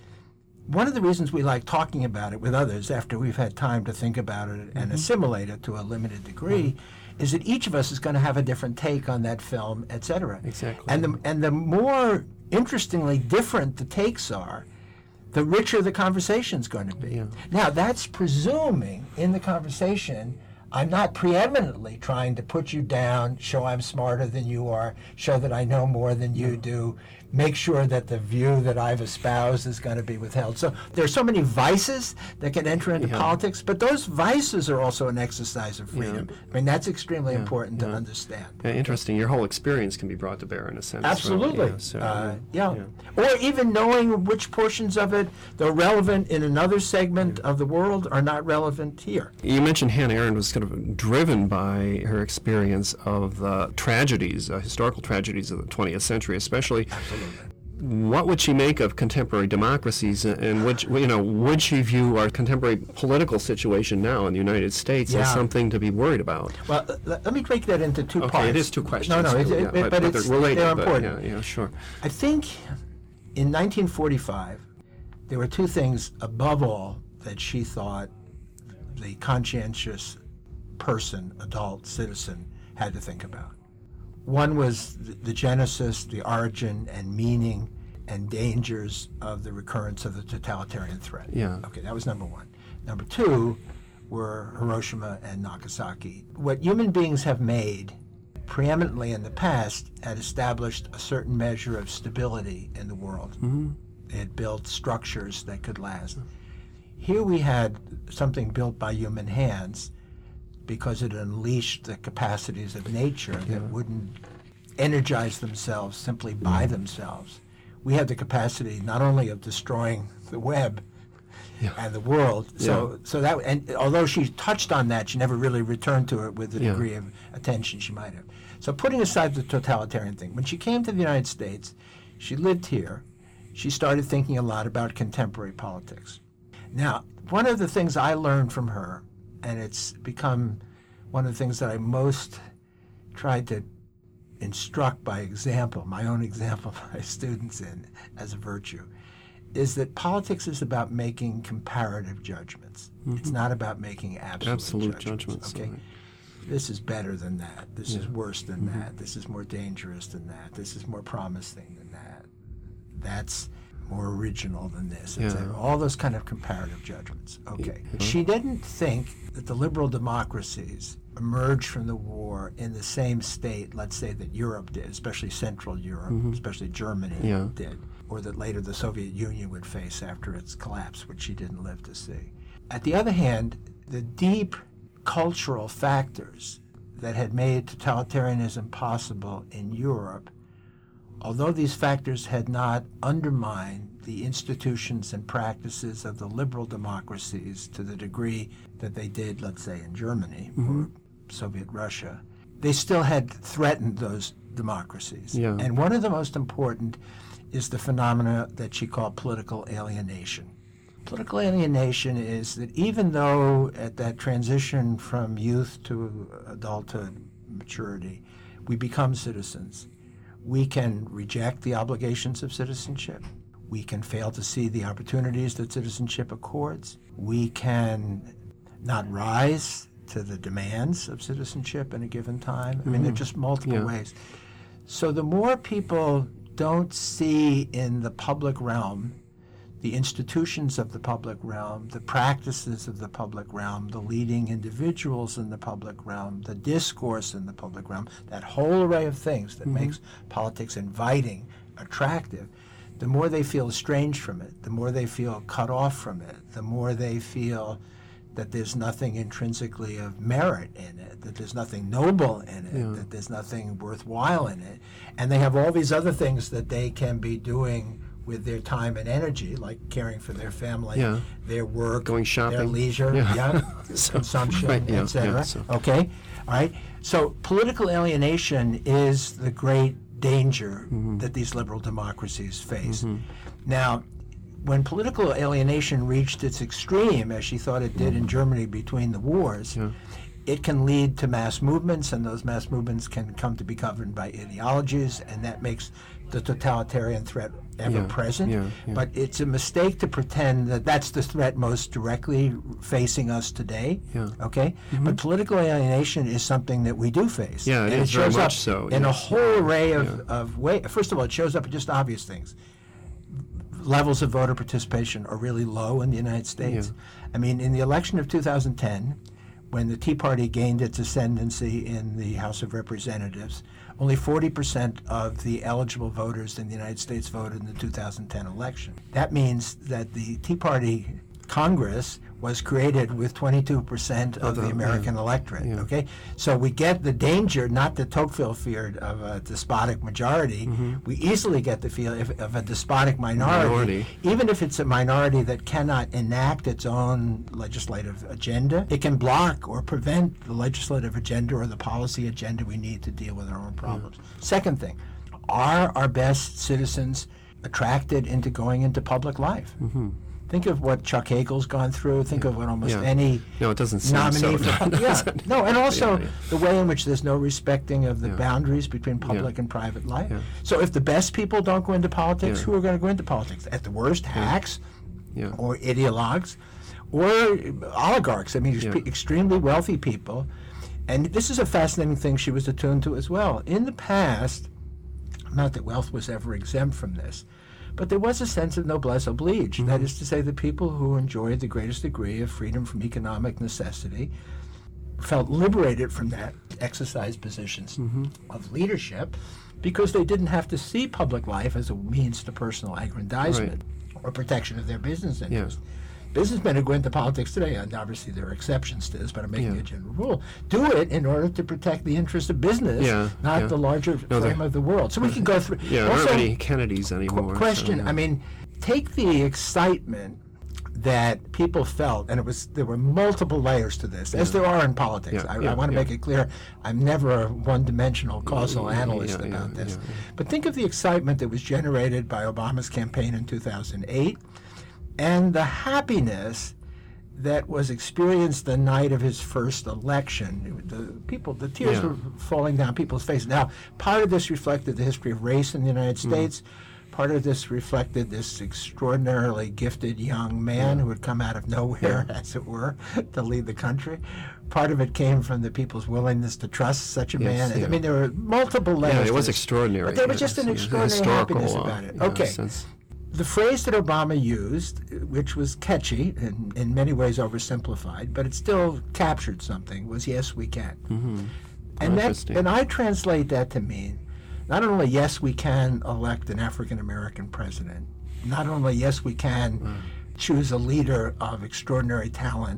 Speaker 2: one of the reasons we like talking about it with others after we've had time to think about it and mm-hmm. assimilate it to a limited degree mm-hmm. is that each of us is going to have a different take on that film, et cetera.
Speaker 1: Exactly.
Speaker 2: And the, and the more interestingly different the takes are, the richer the conversation's going to be.
Speaker 1: Yeah.
Speaker 2: Now, that's presuming in the conversation I'm not preeminently trying to put you down, show I'm smarter than you are, show that I know more than you do, make sure that the view that I've espoused is going to be withheld. So there are so many vices that can enter into yeah. politics, but those vices are also an exercise of freedom. Yeah. I mean, that's extremely yeah. important yeah. to understand.
Speaker 1: Yeah, interesting. Your whole experience can be brought to bear in a sense.
Speaker 2: Absolutely.
Speaker 1: Really. Yeah, so,
Speaker 2: uh, yeah. yeah. Or even knowing which portions of it, though relevant in another segment yeah. of the world, are not relevant here.
Speaker 1: You mentioned Hannah Arendt was kind of driven by her experience of the tragedies, uh, historical tragedies of the twentieth century, especially.
Speaker 2: Absolutely.
Speaker 1: What would she make of contemporary democracies, and would you know would she view our contemporary political situation now in the United States
Speaker 2: yeah.
Speaker 1: as something to be worried about?
Speaker 2: Well, let me break that into two
Speaker 1: okay,
Speaker 2: parts.
Speaker 1: It is two questions.
Speaker 2: No, no,
Speaker 1: too,
Speaker 2: it,
Speaker 1: yeah,
Speaker 2: it,
Speaker 1: but,
Speaker 2: but,
Speaker 1: but
Speaker 2: it's
Speaker 1: they're related.
Speaker 2: They're
Speaker 1: but,
Speaker 2: important.
Speaker 1: Yeah, yeah, sure.
Speaker 2: I think in nineteen forty-five there were two things above all that she thought the conscientious person, adult citizen, had to think about. One was the genesis, the origin, and meaning and dangers of the recurrence of the totalitarian threat.
Speaker 1: Yeah.
Speaker 2: Okay, that was number one. Number two were Hiroshima and Nagasaki. What human beings have made preeminently in the past had established a certain measure of stability in the world.
Speaker 1: Mm-hmm.
Speaker 2: They had built structures that could last. Here we had something built by human hands because it unleashed the capacities of nature yeah. that wouldn't energize themselves simply by yeah. themselves. We had the capacity not only of destroying the web yeah. and the world, so yeah. so that and although she touched on that, she never really returned to it with the yeah. degree of attention she might have. So putting aside the totalitarian thing, when she came to the United States, she lived here. She started thinking a lot about contemporary politics. Now, one of the things I learned from her, and it's become one of the things that I most tried to instruct by example, my own example my students in as a virtue, is that politics is about making comparative judgments. Mm-hmm. It's not about making absolute,
Speaker 1: absolute
Speaker 2: judgments.
Speaker 1: judgments
Speaker 2: okay?
Speaker 1: Right.
Speaker 2: This is better than that. This
Speaker 1: yeah.
Speaker 2: is worse than
Speaker 1: mm-hmm.
Speaker 2: that. This is more dangerous than that. This is more promising than that. That's more original than this.
Speaker 1: Yeah.
Speaker 2: All those kind of comparative judgments. Okay.
Speaker 1: Mm-hmm.
Speaker 2: She didn't think that the liberal democracies emerged from the war in the same state, let's say, that Europe did, especially Central Europe, mm-hmm. especially Germany
Speaker 1: yeah.
Speaker 2: did, or that later the Soviet Union would face after its collapse, which she didn't live to see. At the other hand, the deep cultural factors that had made totalitarianism possible in Europe, although these factors had not undermined the institutions and practices of the liberal democracies to the degree that they did, let's say, in Germany mm-hmm. or Soviet Russia, they still had threatened those democracies.
Speaker 1: Yeah.
Speaker 2: And one of the most important is the phenomena that she called political alienation. Political alienation is that even though at that transition from youth to adulthood, maturity, we become citizens, we can reject the obligations of citizenship. We can fail to see the opportunities that citizenship accords. We can not rise to the demands of citizenship in a given time. I mean, there are just multiple
Speaker 1: Yeah.
Speaker 2: ways. So the more people don't see in the public realm the institutions of the public realm, the practices of the public realm, the leading individuals in the public realm, the discourse in the public realm, that whole array of things that mm-hmm. makes politics inviting, attractive, the more they feel estranged from it, the more they feel cut off from it, the more they feel that there's nothing intrinsically of merit in it, that there's nothing noble in it, yeah. that there's nothing worthwhile in it. And they have all these other things that they can be doing with their time and energy, like caring for their family,
Speaker 1: yeah.
Speaker 2: their work,
Speaker 1: going shopping,
Speaker 2: their leisure,
Speaker 1: yeah.
Speaker 2: yeah, consumption,
Speaker 1: right, yeah,
Speaker 2: et cetera.
Speaker 1: Yeah, so.
Speaker 2: Okay, all right. So political alienation is the great danger mm-hmm. that these liberal democracies face. Mm-hmm. Now, when political alienation reached its extreme, as she thought it did in Germany between the wars, yeah. it can lead to mass movements, and those mass movements can come to be governed by ideologies, and that makes the totalitarian threat ever
Speaker 1: yeah,
Speaker 2: present.
Speaker 1: yeah, yeah.
Speaker 2: But it's a mistake to pretend that that's the threat most directly facing us today.
Speaker 1: Yeah.
Speaker 2: Okay?
Speaker 1: Mm-hmm.
Speaker 2: But political alienation is something that we do face.
Speaker 1: Yeah, it
Speaker 2: and
Speaker 1: is
Speaker 2: it shows
Speaker 1: very
Speaker 2: up
Speaker 1: much so.
Speaker 2: in
Speaker 1: yes.
Speaker 2: a whole array of,
Speaker 1: yeah.
Speaker 2: of ways. First of all, it shows up in just obvious things. Levels of voter participation are really low in the United States.
Speaker 1: Yeah.
Speaker 2: I mean, in the election of two thousand ten, when the Tea Party gained its ascendancy in the House of Representatives, only forty percent of the eligible voters in the United States voted in the two thousand ten election. That means that the Tea Party Congress was created with twenty-two percent of the American
Speaker 1: yeah.
Speaker 2: electorate,
Speaker 1: yeah.
Speaker 2: okay? So we get the danger, not that Tocqueville feared, of a despotic majority. Mm-hmm. We easily get the feel of, of a despotic minority,
Speaker 1: minority,
Speaker 2: even if it's a minority that cannot enact its own legislative agenda. It can block or prevent the legislative agenda or the policy agenda we need to deal with our own problems. Yeah. Second thing, are our best citizens attracted into going into public life? Mm-hmm. Think of what Chuck Hagel's gone through. Think
Speaker 1: yeah.
Speaker 2: of what almost
Speaker 1: yeah.
Speaker 2: any
Speaker 1: no, it doesn't seem
Speaker 2: nominee
Speaker 1: so.
Speaker 2: for no, yeah. no, and also
Speaker 1: yeah, yeah.
Speaker 2: the way in which there's no respecting of the
Speaker 1: yeah.
Speaker 2: boundaries between public
Speaker 1: yeah.
Speaker 2: and private life.
Speaker 1: Yeah.
Speaker 2: So if the best people don't go into politics,
Speaker 1: yeah.
Speaker 2: who are going to go into politics? At the worst, hacks
Speaker 1: yeah.
Speaker 2: or ideologues or oligarchs. I mean,
Speaker 1: yeah.
Speaker 2: extremely wealthy people. And this is a fascinating thing she was attuned to as well. In the past, not that wealth was ever exempt from this, but there was a sense of noblesse oblige. Mm-hmm. That is to say, the people who enjoyed the greatest degree of freedom from economic necessity felt liberated from that to exercise positions mm-hmm. of leadership because they didn't have to see public life as a means to personal aggrandizement right. or protection of their business interests.
Speaker 1: Yeah.
Speaker 2: Businessmen who go into politics today, and obviously there are exceptions to this, but I'm making
Speaker 1: yeah.
Speaker 2: a general rule, do it in order to protect the interests of business,
Speaker 1: yeah,
Speaker 2: not
Speaker 1: yeah.
Speaker 2: the larger
Speaker 1: no,
Speaker 2: frame of the world. So we can go through.
Speaker 1: Yeah, there aren't many Kennedys anymore.
Speaker 2: Question,
Speaker 1: so, yeah.
Speaker 2: I mean, take the excitement that people felt, and it was there were multiple layers to this, yeah. as there are in politics.
Speaker 1: Yeah,
Speaker 2: I,
Speaker 1: yeah,
Speaker 2: I want to
Speaker 1: yeah.
Speaker 2: make it clear, I'm never a one-dimensional causal
Speaker 1: yeah,
Speaker 2: analyst
Speaker 1: yeah,
Speaker 2: about
Speaker 1: yeah,
Speaker 2: this.
Speaker 1: yeah, yeah.
Speaker 2: But think of the excitement that was generated by Obama's campaign in two thousand eight, and the happiness that was experienced the night of his first election. The people, the tears
Speaker 1: yeah.
Speaker 2: were falling down people's faces. Now, part of this reflected the history of race in the United States. Mm. Part of this reflected this extraordinarily gifted young man yeah. who had come out of nowhere, yeah. as it were, to lead the country. Part of it came from the people's willingness to trust such a
Speaker 1: yes,
Speaker 2: man.
Speaker 1: yeah.
Speaker 2: I mean, there were multiple layers.
Speaker 1: Yeah, it was
Speaker 2: this.
Speaker 1: extraordinary.
Speaker 2: But there was just an extraordinary happiness
Speaker 1: uh,
Speaker 2: about it.
Speaker 1: Yeah,
Speaker 2: okay.
Speaker 1: Sense.
Speaker 2: The phrase that Obama used, which was catchy and in many ways oversimplified, but it still captured something, was "yes, we can."
Speaker 1: Mm-hmm.
Speaker 2: And that, and I translate that to mean not only yes, we can elect an African American president, not only yes, we can mm. choose a leader of extraordinary talent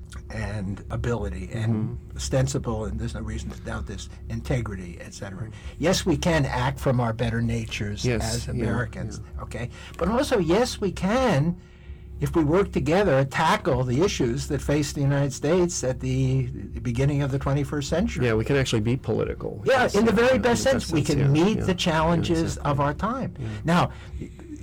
Speaker 2: and ability and mm-hmm. ostensible, and there's no reason to doubt this, integrity, et cetera. Yes, we can act from our better natures
Speaker 1: yes,
Speaker 2: as Americans,
Speaker 1: yeah, yeah.
Speaker 2: okay? But also, yes, we can, if we work together, tackle the issues that face the United States at the beginning of the twenty-first century.
Speaker 1: Yeah, we can actually be political.
Speaker 2: Yeah,
Speaker 1: yes,
Speaker 2: in the very
Speaker 1: yeah,
Speaker 2: best sense. We
Speaker 1: sense,
Speaker 2: can
Speaker 1: yeah,
Speaker 2: meet
Speaker 1: yeah,
Speaker 2: the challenges
Speaker 1: yeah, exactly.
Speaker 2: of our time.
Speaker 1: Yeah.
Speaker 2: Now,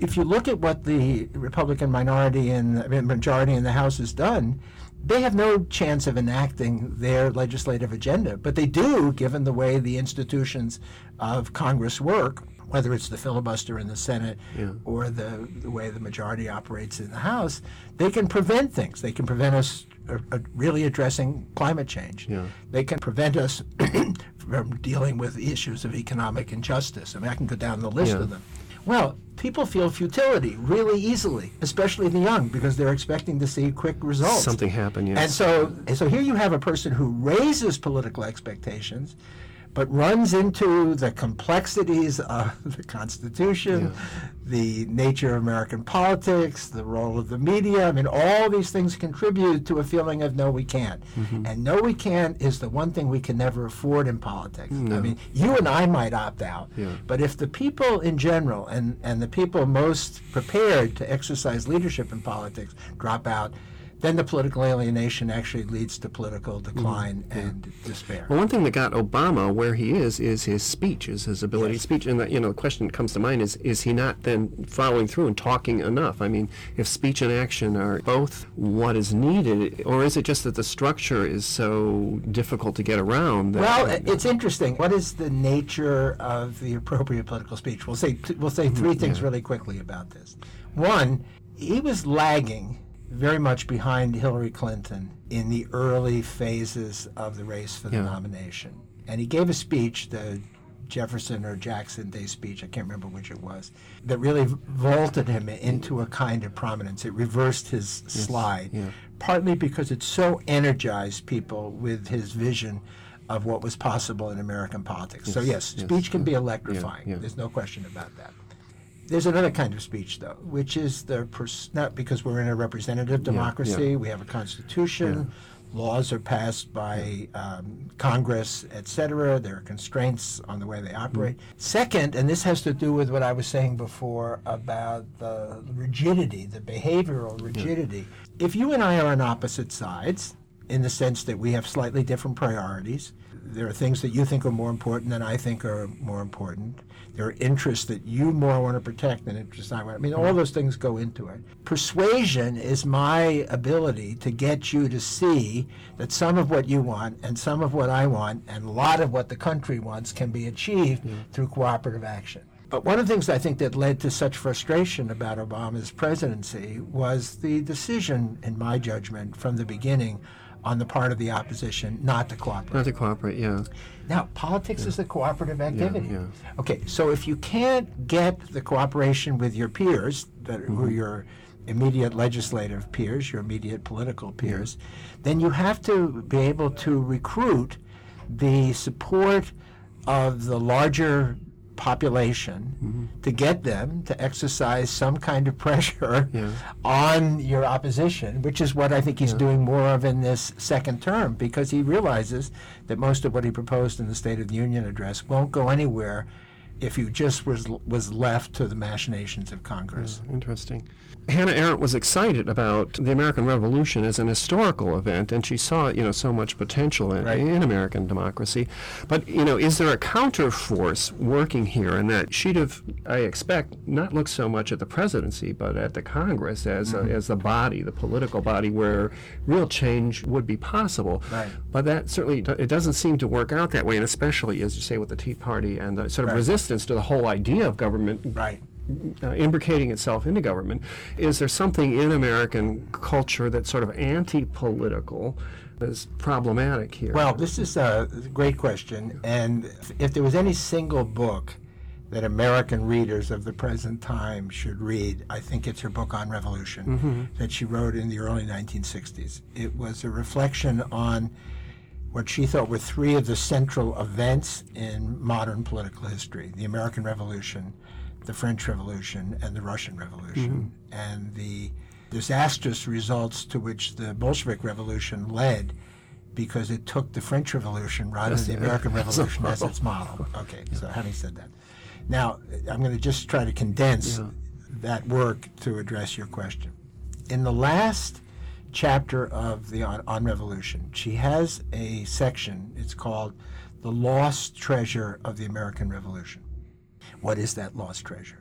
Speaker 2: if you look at what the Republican minority and majority in the House has done, they have no chance of enacting their legislative agenda. But they do, given the way the institutions of Congress work, whether it's the filibuster in the Senate yeah. or the, the way the majority operates in the House, they can prevent things. They can prevent us uh, uh, really addressing climate change. Yeah. They can prevent us from dealing with issues of economic injustice. I mean, I can go down the list yeah. of them. Well, people feel futility really easily, especially the young, because they're expecting to see quick results.
Speaker 1: Something happen, yes.
Speaker 2: And so, and so here you have a person who raises political expectations, but runs into the complexities of the Constitution, yeah. the nature of American politics, the role of the media. I mean, all these things contribute to a feeling of no, we can't. Mm-hmm. And no, we can't is the one thing we can never afford in politics. No. I mean, you and I might opt out, yeah. but if the people in general and, and the people most prepared to exercise leadership in politics drop out, then the political alienation actually leads to political decline mm-hmm. and yeah. despair.
Speaker 1: Well, one thing that got Obama where he is is his speech, is his ability yes. to speech. And the, you know, the question that comes to mind is, is he not then following through and talking enough? I mean, if speech and action are both what is needed, or is it just that the structure is so difficult to get around? That,
Speaker 2: well, uh, it's interesting. What is the nature of the appropriate political speech? We'll say, we'll say three things yeah. really quickly about this. One, he was lagging very much behind Hillary Clinton in the early phases of the race for the yeah. nomination. And he gave a speech, the Jefferson or Jackson Day speech, I can't remember which it was, that really vaulted him into a kind of prominence. It reversed his yes. slide, yeah. partly because it so energized people with his vision of what was possible in American politics. Yes. So yes, yes. speech can be electrifying. Yeah. Yeah. There's no question about that. There's another kind of speech, though, which is the pers- not because we're in a representative democracy. Yeah, yeah. We have a constitution. Yeah. Laws are passed by um, Congress, et cetera. There are constraints on the way they operate. Mm. Second, and this has to do with what I was saying before about the rigidity, the behavioral rigidity. Yeah. If you and I are on opposite sides, in the sense that we have slightly different priorities, there are things that you think are more important than I think are more important. There are interests that you more want to protect than interests I want. I mean, all those things go into it. Persuasion is my ability to get you to see that some of what you want and some of what I want and a lot of what the country wants can be achieved yeah. through cooperative action. But one of the things I think that led to such frustration about Obama's presidency was the decision, in my judgment, from the beginning, on the part of the opposition not to cooperate.
Speaker 1: Not to cooperate, yeah.
Speaker 2: Now, politics yeah. is a cooperative activity.
Speaker 1: Yeah, yeah.
Speaker 2: Okay, so if you can't get the cooperation with your peers, that mm-hmm. who are your immediate legislative peers, your immediate political peers, yeah. then you have to be able to recruit the support of the larger population mm-hmm. to get them to exercise some kind of pressure yeah. on your opposition, which is what I think he's yeah. doing more of in this second term, because he realizes that most of what he proposed in the State of the Union address won't go anywhere if he just was was left to the machinations of Congress.
Speaker 1: Yeah, interesting. Hannah Arendt was excited about the American Revolution as an historical event, and she saw, you know, so much potential in, right. in American democracy. But, you know, is there a counterforce working here in that she'd have, I expect, not looked so much at the presidency, but at the Congress as mm-hmm. a, as the body, the political body, where real change would be possible.
Speaker 2: Right.
Speaker 1: But that certainly, it doesn't seem to work out that way, and especially, as you say, with the Tea Party and the sort of right. resistance to the whole idea of government.
Speaker 2: Right.
Speaker 1: Uh, imbricating itself into government. Is there something in American culture that's sort of anti-political, that's problematic here?
Speaker 2: Well, this is a great question, and if, if there was any single book that American readers of the present time should read, I think it's her book on revolution mm-hmm. that she wrote in the early nineteen sixties. It was a reflection on what she thought were three of the central events in modern political history: the American Revolution, the French Revolution, and the Russian Revolution, mm-hmm. and the disastrous results to which the Bolshevik Revolution led, because it took the French Revolution rather than the American Revolution as its model. Okay, yeah. So having said that, now I'm going to just try to condense yeah. that work to address your question. In the last chapter of the on, on Revolution, she has a section, it's called The Lost Treasure of the American Revolution. What is that lost treasure?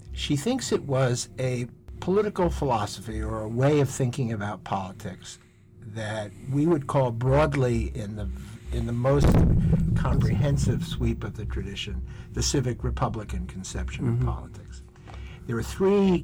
Speaker 2: She thinks it was a political philosophy or a way of thinking about politics that we would call broadly in the in the most comprehensive sweep of the tradition, the civic republican conception mm-hmm. of politics. There are three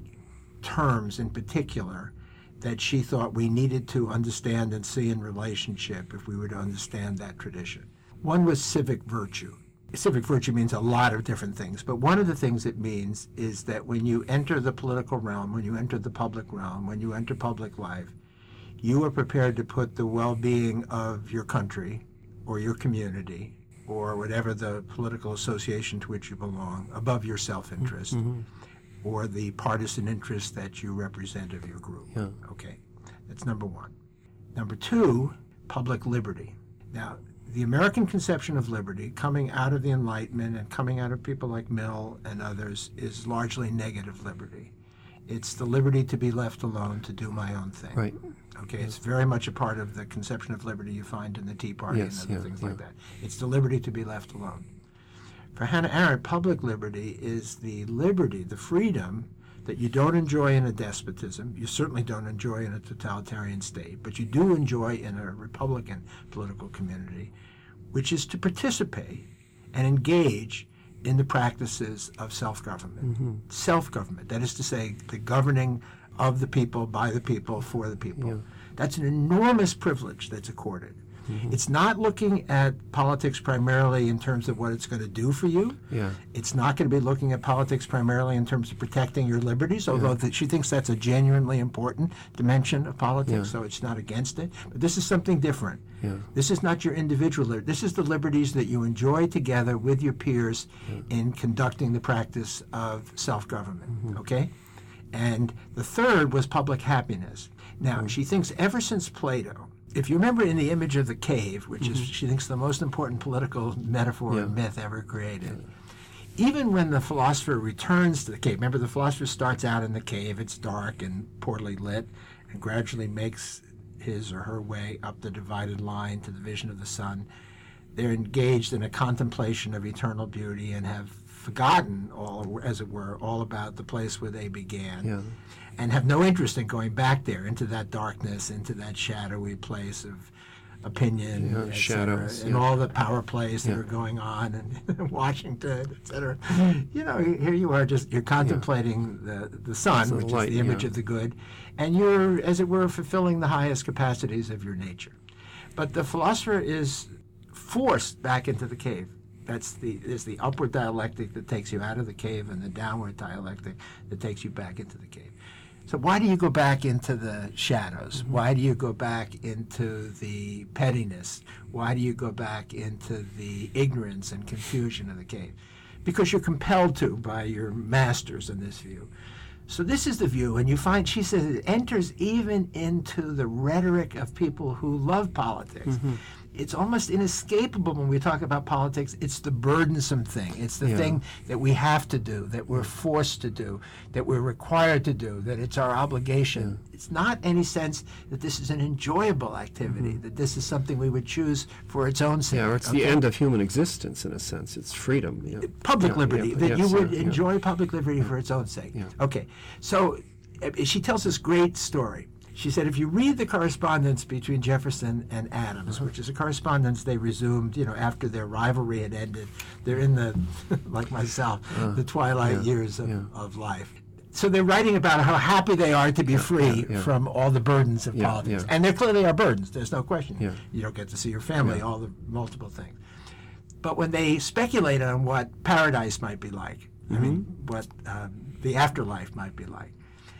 Speaker 2: terms in particular that she thought we needed to understand and see in relationship if we were to understand that tradition. One was civic virtue. Civic virtue means a lot of different things, but one of the things it means is that when you enter the political realm, when you enter the public realm, when you enter public life, you are prepared to put the well-being of your country or your community or whatever the political association to which you belong above your self-interest mm-hmm. or the partisan interest that you represent of your group.
Speaker 1: Yeah.
Speaker 2: Okay, that's number one. Number two, public liberty. Now, the American conception of liberty, coming out of the Enlightenment and coming out of people like Mill and others, is largely negative liberty. It's the liberty to be left alone to do my own thing.
Speaker 1: Right.
Speaker 2: Okay, it's very much a part of the conception of liberty you find in the Tea Party
Speaker 1: yes,
Speaker 2: and other
Speaker 1: yeah,
Speaker 2: things
Speaker 1: yeah.
Speaker 2: like that. It's the liberty to be left alone. For Hannah Arendt, public liberty is the liberty, the freedom that you don't enjoy in a despotism. You certainly don't enjoy in a totalitarian state, but you do enjoy in a Republican political community, which is to participate and engage in the practices of self-government.
Speaker 1: Mm-hmm.
Speaker 2: Self-government, that is to say, the governing of the people, by the people, for the people.
Speaker 1: Yeah.
Speaker 2: That's an enormous privilege that's accorded.
Speaker 1: Mm-hmm.
Speaker 2: It's not looking at politics primarily in terms of what it's going to do for you.
Speaker 1: Yeah.
Speaker 2: It's not going to be looking at politics primarily in terms of protecting your liberties, although
Speaker 1: Yeah.
Speaker 2: that she thinks that's a genuinely important dimension of politics,
Speaker 1: Yeah.
Speaker 2: so it's not against it. But this is something different.
Speaker 1: Yeah.
Speaker 2: This is not your individual liberty. This is the liberties that you enjoy together with your peers yeah. in conducting the practice of self-government, mm-hmm. okay? And the third was public happiness. Now, mm-hmm. she thinks ever since Plato, if you remember in the image of the cave, which mm-hmm. is, she thinks, the most important political metaphor
Speaker 1: yeah.
Speaker 2: and myth ever created, yeah. even when the philosopher returns to the cave, remember the philosopher starts out in the cave, it's dark and poorly lit, and gradually makes his or her way up the divided line to the vision of the sun. They're engaged in a contemplation of eternal beauty and have forgotten, all, as it were, all about the place where they began.
Speaker 1: Yeah.
Speaker 2: And have no interest in going back there into that darkness, into that shadowy place of opinion,
Speaker 1: yeah,
Speaker 2: et
Speaker 1: shadows,
Speaker 2: cetera, and
Speaker 1: yeah.
Speaker 2: all the power plays that
Speaker 1: yeah.
Speaker 2: are going on in Washington, et cetera. You know, here you are, just you're contemplating yeah. the the sun,
Speaker 1: the
Speaker 2: which
Speaker 1: light,
Speaker 2: is the image
Speaker 1: yeah.
Speaker 2: of the good, and you're, as it were, fulfilling the highest capacities of your nature. But the philosopher is forced back into the cave. That's the there's the upward dialectic that takes you out of the cave, and the downward dialectic that takes you back into the cave. So why do you go back into the shadows? Mm-hmm. Why do you go back into the pettiness? Why do you go back into the ignorance and confusion of the cave? Because you're compelled to by your masters in this view. So this is the view, and you find, she says, it enters even into the rhetoric of people who love politics. Mm-hmm. It's almost inescapable when we talk about politics. It's the burdensome thing. It's the
Speaker 1: yeah.
Speaker 2: thing that we have to do, that we're forced to do, that we're required to do, that it's our obligation. Yeah. It's not any sense that this is an enjoyable activity, mm-hmm. that this is something we would choose for its own sake.
Speaker 1: Yeah, or it's okay? the end of human existence in a sense. It's freedom. Yeah.
Speaker 2: Public
Speaker 1: yeah,
Speaker 2: liberty,
Speaker 1: yeah,
Speaker 2: that
Speaker 1: yes,
Speaker 2: you would
Speaker 1: yeah,
Speaker 2: enjoy
Speaker 1: yeah.
Speaker 2: public liberty for its own sake.
Speaker 1: Yeah.
Speaker 2: Okay, so uh, she tells this great story. She said, if you read the correspondence between Jefferson and Adams, uh-huh. which is a correspondence they resumed, you know, after their rivalry had ended, they're in the, like myself, uh, the twilight yeah, years of, yeah. of life. So they're writing about how happy they are to be free
Speaker 1: yeah, yeah.
Speaker 2: from all the burdens of
Speaker 1: yeah,
Speaker 2: politics.
Speaker 1: yeah.
Speaker 2: And there clearly are burdens, there's no question.
Speaker 1: Yeah.
Speaker 2: You don't get to see your family,
Speaker 1: yeah.
Speaker 2: all the multiple things. But when they speculate on what paradise might be like, mm-hmm. I mean, what um, the afterlife might be like,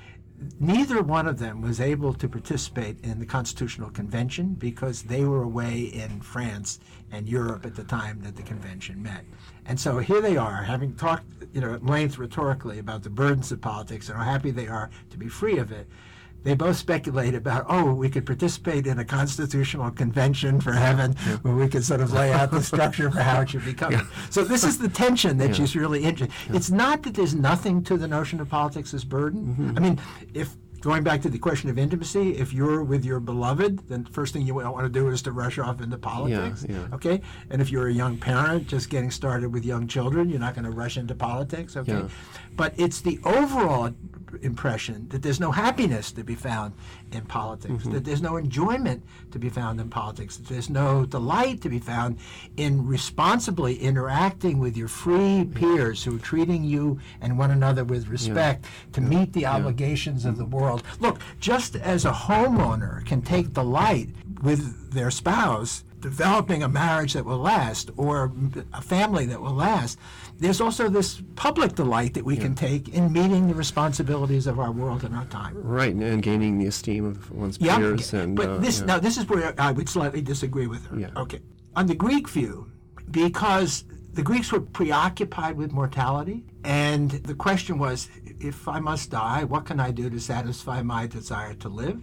Speaker 2: neither one of them was able to participate in the Constitutional Convention because they were away in France and Europe at the time that the convention met. And so here they are, having talked, you know, at length rhetorically about the burdens of politics and how happy they are to be free of it. They both speculate about, oh, we could participate in a constitutional convention for heaven, yeah. where we could sort of lay out the structure for how it should become. Yeah. So this is the tension that yeah. she's really interested in. Yeah. It's not that there's nothing to the notion of politics as burden. Mm-hmm. I mean, if Going back to the question of intimacy, if you're with your beloved, then the first thing you don't want to do is to rush off into politics.
Speaker 1: Yeah, yeah.
Speaker 2: Okay? And if you're a young parent just getting started with young children, you're not going to rush into politics. Okay?
Speaker 1: Yeah.
Speaker 2: But it's the overall impression that there's no happiness to be found in politics, mm-hmm. that there's no enjoyment to be found in politics, that there's no delight to be found in responsibly interacting with your free peers who are treating you and one another with respect yeah. to yeah. meet the yeah. obligations of the world. Look, just as a homeowner can take delight with their spouse developing a marriage that will last or a family that will last, there's also this public delight that we yeah. can take in meeting the responsibilities of our world and our time.
Speaker 1: Right, and gaining the esteem of one's
Speaker 2: yeah,
Speaker 1: peers. And,
Speaker 2: but
Speaker 1: uh,
Speaker 2: this
Speaker 1: yeah.
Speaker 2: now this is where I would slightly disagree with her.
Speaker 1: Yeah.
Speaker 2: Okay. On the Greek view, because the Greeks were preoccupied with mortality, and the question was, if I must die, what can I do to satisfy my desire to live?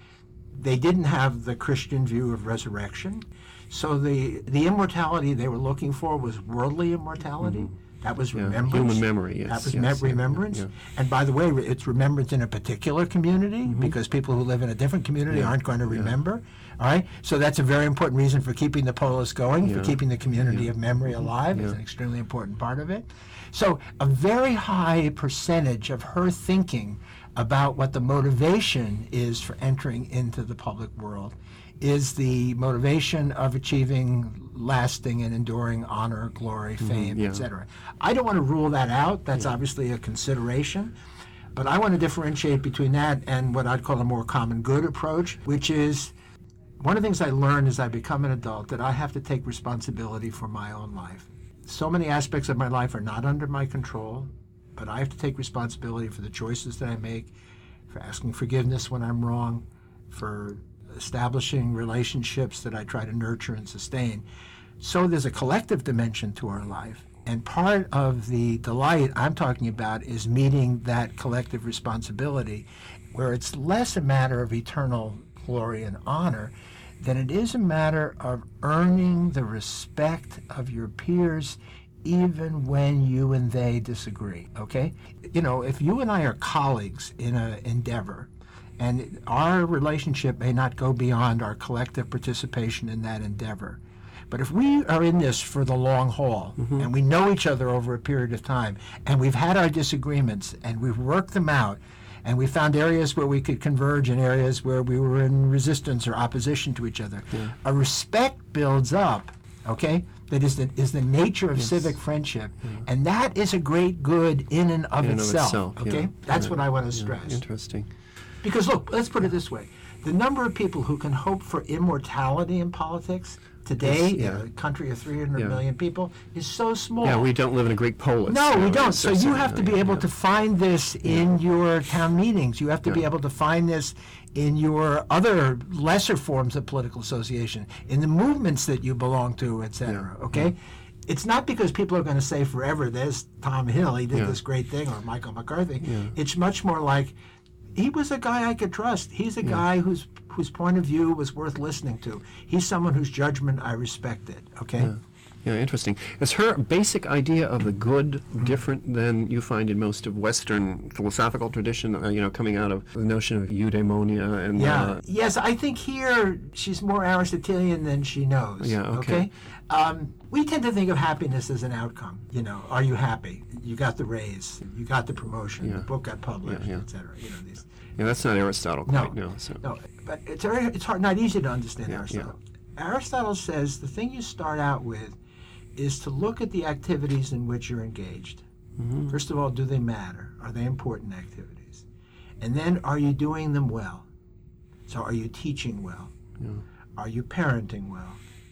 Speaker 2: They didn't have the Christian view of resurrection. So the, the immortality they were looking for was worldly immortality. Mm-hmm. That was
Speaker 1: yeah.
Speaker 2: remembrance.
Speaker 1: Human memory, yes.
Speaker 2: That was
Speaker 1: yes,
Speaker 2: me- remembrance.
Speaker 1: Yeah, yeah.
Speaker 2: And by the way, it's remembrance in a particular community mm-hmm. because people who live in a different community yeah. aren't going to remember. Yeah. All right? So that's a very important reason for keeping the polis going, yeah. for keeping the community yeah. of memory alive. It's yeah. an extremely important part of it. So a very high percentage of her thinking about what the motivation is for entering into the public world is the motivation of achieving lasting and enduring honor, glory, fame,
Speaker 1: mm-hmm, yeah.
Speaker 2: et cetera. I don't want to rule that out. That's yeah. obviously a consideration. But I want to differentiate between that and what I'd call a more common good approach, which is one of the things I learned as I become an adult, that I have to take responsibility for my own life. So many aspects of my life are not under my control, but I have to take responsibility for the choices that I make, for asking forgiveness when I'm wrong, for establishing relationships that I try to nurture and sustain. So there's a collective dimension to our life. And part of the delight I'm talking about is meeting that collective responsibility, where it's less a matter of eternal glory and honor than it is a matter of earning the respect of your peers even when you and they disagree, okay? You know, if you and I are colleagues in an endeavor, and our relationship may not go beyond our collective participation in that endeavor, but if we are in this for the long haul, mm-hmm. and we know each other over a period of time, and we've had our disagreements, and we've worked them out, and we found areas where we could converge and areas where we were in resistance or opposition to each other, yeah. a respect builds up, okay, that is the, is the nature of yes. civic friendship, yeah. and that is a great good in and of
Speaker 1: in
Speaker 2: itself,
Speaker 1: of itself
Speaker 2: okay?
Speaker 1: Yeah.
Speaker 2: That's
Speaker 1: yeah.
Speaker 2: what I want to
Speaker 1: yeah.
Speaker 2: stress.
Speaker 1: Interesting.
Speaker 2: Because look, let's put it this way. The number of people who can hope for immortality in politics today,
Speaker 1: yes, yeah.
Speaker 2: in a country of three hundred
Speaker 1: yeah.
Speaker 2: million people, is so small.
Speaker 1: Yeah, we don't live in a Greek polis.
Speaker 2: No,
Speaker 1: you know,
Speaker 2: we don't. So you have to be
Speaker 1: yeah,
Speaker 2: able
Speaker 1: yeah.
Speaker 2: to find this in
Speaker 1: yeah.
Speaker 2: your town meetings. You have to
Speaker 1: yeah.
Speaker 2: be able to find this in your other lesser forms of political association, in the movements that you belong to, et cetera.
Speaker 1: Yeah.
Speaker 2: Okay?
Speaker 1: Yeah.
Speaker 2: It's not because people are going to say forever, there's Tom Hill, he did
Speaker 1: yeah.
Speaker 2: this great thing, or Michael McCarthy.
Speaker 1: Yeah.
Speaker 2: It's much more like, he was a guy I could trust. He's a
Speaker 1: yeah.
Speaker 2: guy whose whose point of view was worth listening to. He's someone whose judgment I respected. Okay.
Speaker 1: Yeah. Yeah, interesting. Is her basic idea of the good different than you find in most of Western philosophical tradition, uh, you know, coming out of the notion of eudaimonia and...
Speaker 2: Yeah.
Speaker 1: Uh,
Speaker 2: yes, I think here she's more Aristotelian than she knows.
Speaker 1: Yeah, okay.
Speaker 2: okay? Um, we tend to think of happiness as an outcome. You know, are you happy? You got the raise. You got the promotion.
Speaker 1: Yeah.
Speaker 2: The book got published,
Speaker 1: Yeah, yeah.
Speaker 2: et cetera. You know, these.
Speaker 1: yeah, that's not Aristotle quite, no. so.
Speaker 2: No, but it's very, it's hard, not easy to understand
Speaker 1: Yeah,
Speaker 2: Aristotle. Aristotle says the thing you start out with is to look at the activities in which you're engaged.
Speaker 1: Mm-hmm.
Speaker 2: First of all, do they matter? Are they important activities? And then, are you doing them well? So are you teaching well?
Speaker 1: Yeah.
Speaker 2: Are you parenting well?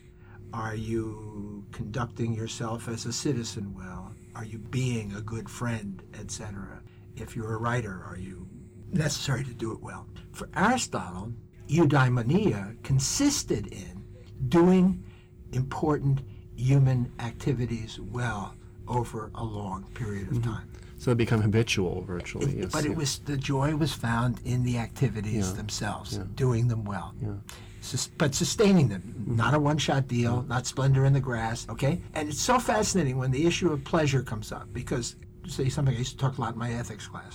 Speaker 2: Are you conducting yourself as a citizen well? Are you being a good friend, et cetera? If you're a writer, are you necessary to do it well? For Aristotle, eudaimonia consisted in doing important human activities well over a long period of
Speaker 1: Mm-hmm.
Speaker 2: time.
Speaker 1: So they become habitual virtually,
Speaker 2: It-
Speaker 1: yes.
Speaker 2: but
Speaker 1: yeah.
Speaker 2: it was the joy was found in the activities
Speaker 1: Yeah.
Speaker 2: themselves,
Speaker 1: Yeah.
Speaker 2: doing them well.
Speaker 1: Yeah.
Speaker 2: Sus- but sustaining them, not a one-shot deal, not splendor in the grass, okay? And it's so fascinating when the issue of pleasure comes up, because, say something I used to talk a lot in my ethics class.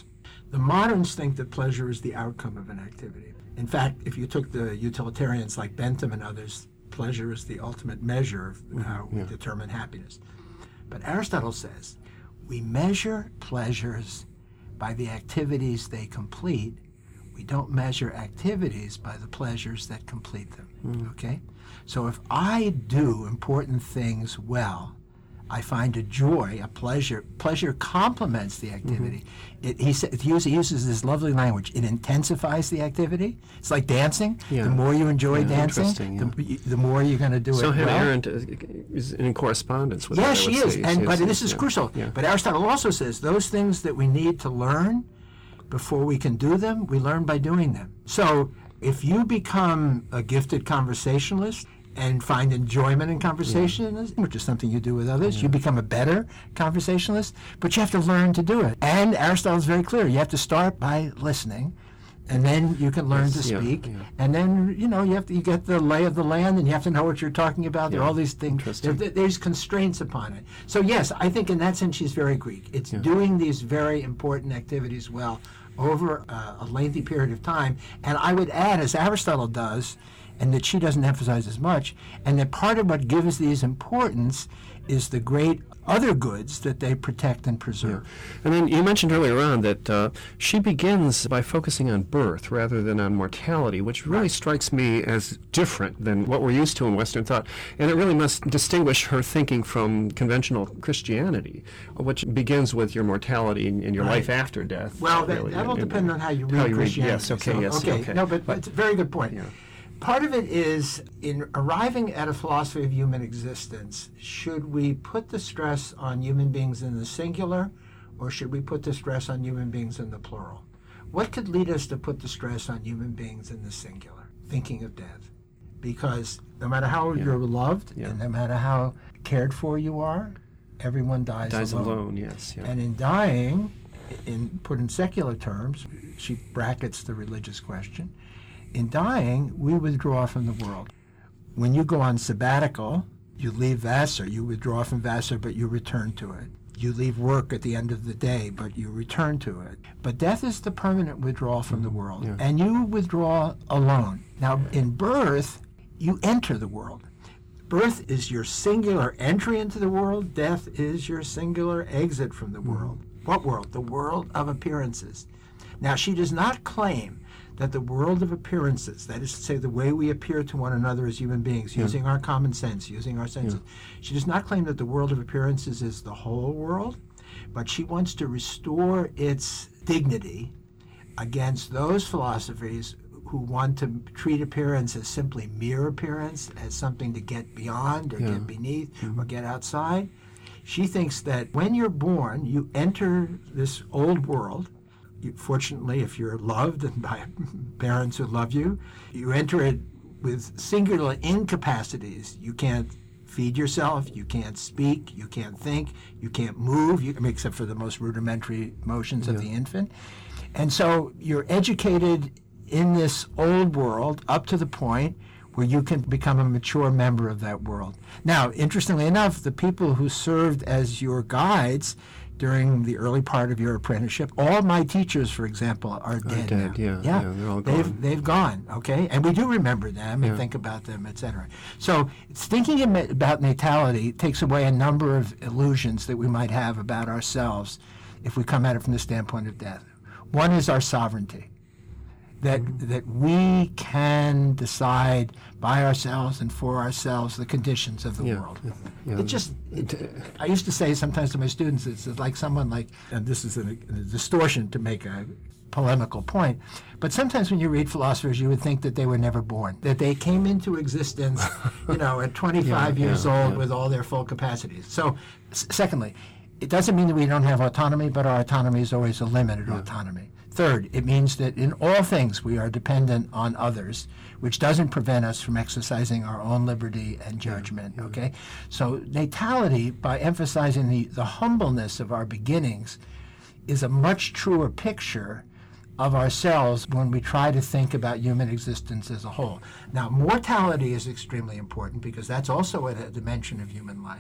Speaker 2: The moderns think that pleasure is the outcome of an activity. In fact, if you took the utilitarians like Bentham and others, pleasure is the ultimate measure of how we
Speaker 1: yeah.
Speaker 2: determine happiness. But Aristotle says we measure pleasures by the activities they complete. We don't measure activities by the pleasures that complete them. Mm. Okay? So if I do important things well, I find a joy, a pleasure. Pleasure complements the activity. Mm-hmm. It, he, sa- it use, he uses this lovely language. It intensifies the activity. It's like dancing.
Speaker 1: Yeah.
Speaker 2: The more you enjoy
Speaker 1: yeah,
Speaker 2: dancing,
Speaker 1: yeah.
Speaker 2: the, the more you're going to do
Speaker 1: so
Speaker 2: it
Speaker 1: Hannah
Speaker 2: well.
Speaker 1: Arendt is in correspondence with
Speaker 2: yeah,
Speaker 1: that.
Speaker 2: she
Speaker 1: I would
Speaker 2: is.
Speaker 1: say.
Speaker 2: And,
Speaker 1: yes,
Speaker 2: but
Speaker 1: yes,
Speaker 2: this is
Speaker 1: yeah.
Speaker 2: crucial.
Speaker 1: Yeah.
Speaker 2: But Aristotle also says those things that we need to learn before we can do them, we learn by doing them. So if you become a gifted conversationalist and find enjoyment in conversation, yeah. which is something you do with others, yeah. you become a better conversationalist, but you have to learn to do it. And Aristotle is very clear. You have to start by listening, and then you can learn
Speaker 1: yes,
Speaker 2: to speak.
Speaker 1: Yeah, yeah.
Speaker 2: And then, you know, you have to you get the lay of the land, and you have to know what you're talking about. There
Speaker 1: yeah.
Speaker 2: are all these things. There, there's constraints upon it. So, yes, I think in that sense she's very Greek. It's
Speaker 1: yeah.
Speaker 2: doing these very important activities well over uh, a lengthy period of time. And I would add, as Aristotle does, and that she doesn't emphasize as much, and that part of what gives these importance is the great other goods that they protect and preserve.
Speaker 1: Yeah. And then you mentioned earlier on that uh, she begins by focusing on birth rather than on mortality, which really right. strikes me as different than what we're used to in Western thought. And it really must distinguish her thinking from conventional Christianity, which begins with your mortality and, and your
Speaker 2: right.
Speaker 1: life after death.
Speaker 2: Well, that,
Speaker 1: really.
Speaker 2: that'll
Speaker 1: and,
Speaker 2: depend on how you read
Speaker 1: how you
Speaker 2: Christianity.
Speaker 1: Read, yes, okay,
Speaker 2: so,
Speaker 1: yes,
Speaker 2: okay.
Speaker 1: okay.
Speaker 2: No, but,
Speaker 1: but
Speaker 2: it's a very good point.
Speaker 1: Yeah.
Speaker 2: Part of it is, in arriving at a philosophy of human existence, should we put the stress on human beings in the singular, or should we put the stress on human beings in the plural? What could lead us to put the stress on human beings in the singular, thinking of death? Because no matter how yeah. you're loved, yeah. and no matter how cared for you are, everyone dies,
Speaker 1: dies
Speaker 2: alone.
Speaker 1: alone. Yes. Yeah.
Speaker 2: And in dying, in put in secular terms, she brackets the religious question. In dying, we withdraw from the world. When you go on sabbatical, you leave Vassar, you withdraw from Vassar, but you return to it. You leave work at the end of the day, but you return to it. But death is the permanent withdrawal from the world,
Speaker 1: yeah.
Speaker 2: and you withdraw alone. Now, in birth, you enter the world. Birth is your singular entry into the world. Death is your singular exit from the world. What world? The world of appearances. Now, she does not claim that the world of appearances, that is to say, the way we appear to one another as human beings, yeah. using our common sense, using our senses, yeah. she does not claim that the world of appearances is the whole world, but she wants to restore its dignity against those philosophies who want to treat appearance as simply mere appearance, as something to get beyond or yeah. get beneath mm-hmm. or get outside. She thinks that when you're born, you enter this old world. You, fortunately, if you're loved and by parents who love you, you enter it with singular incapacities. You can't feed yourself, you can't speak, you can't think, you can't move, you, except for the most rudimentary motions yeah. of the infant. And so you're educated in this old world up to the point where you can become a mature member of that world. Now, interestingly enough, the people who served as your guides during the early part of your apprenticeship, all my teachers, for example, are dead,
Speaker 1: dead
Speaker 2: now.
Speaker 1: Yeah,
Speaker 2: yeah,
Speaker 1: yeah, they're all gone.
Speaker 2: They've, they've gone, okay? And we do remember them and
Speaker 1: yeah.
Speaker 2: think about them, et cetera. So thinking about natality takes away a number of illusions that we might have about ourselves if we come at it from the standpoint of death. One is our sovereignty. That that we can decide by ourselves and for ourselves the conditions of the
Speaker 1: yeah,
Speaker 2: world.
Speaker 1: Yeah.
Speaker 2: It just, it, I used to say sometimes to my students, it's like someone like, and this is a, a distortion to make a polemical point, but sometimes when you read philosophers, you would think that they were never born, that they came into existence, you know, at twenty-five
Speaker 1: yeah,
Speaker 2: years
Speaker 1: yeah,
Speaker 2: old
Speaker 1: yeah.
Speaker 2: with all their full capacities. So, s- secondly, it doesn't mean that we don't have autonomy, but our autonomy is always a limited yeah. autonomy. Third, it means that in all things we are dependent on others, which doesn't prevent us from exercising our own liberty and judgment, yeah, yeah. okay? So natality, by emphasizing the, the humbleness of our beginnings, is a much truer picture of ourselves when we try to think about human existence as a whole. Now, mortality is extremely important because that's also a, a dimension of human life.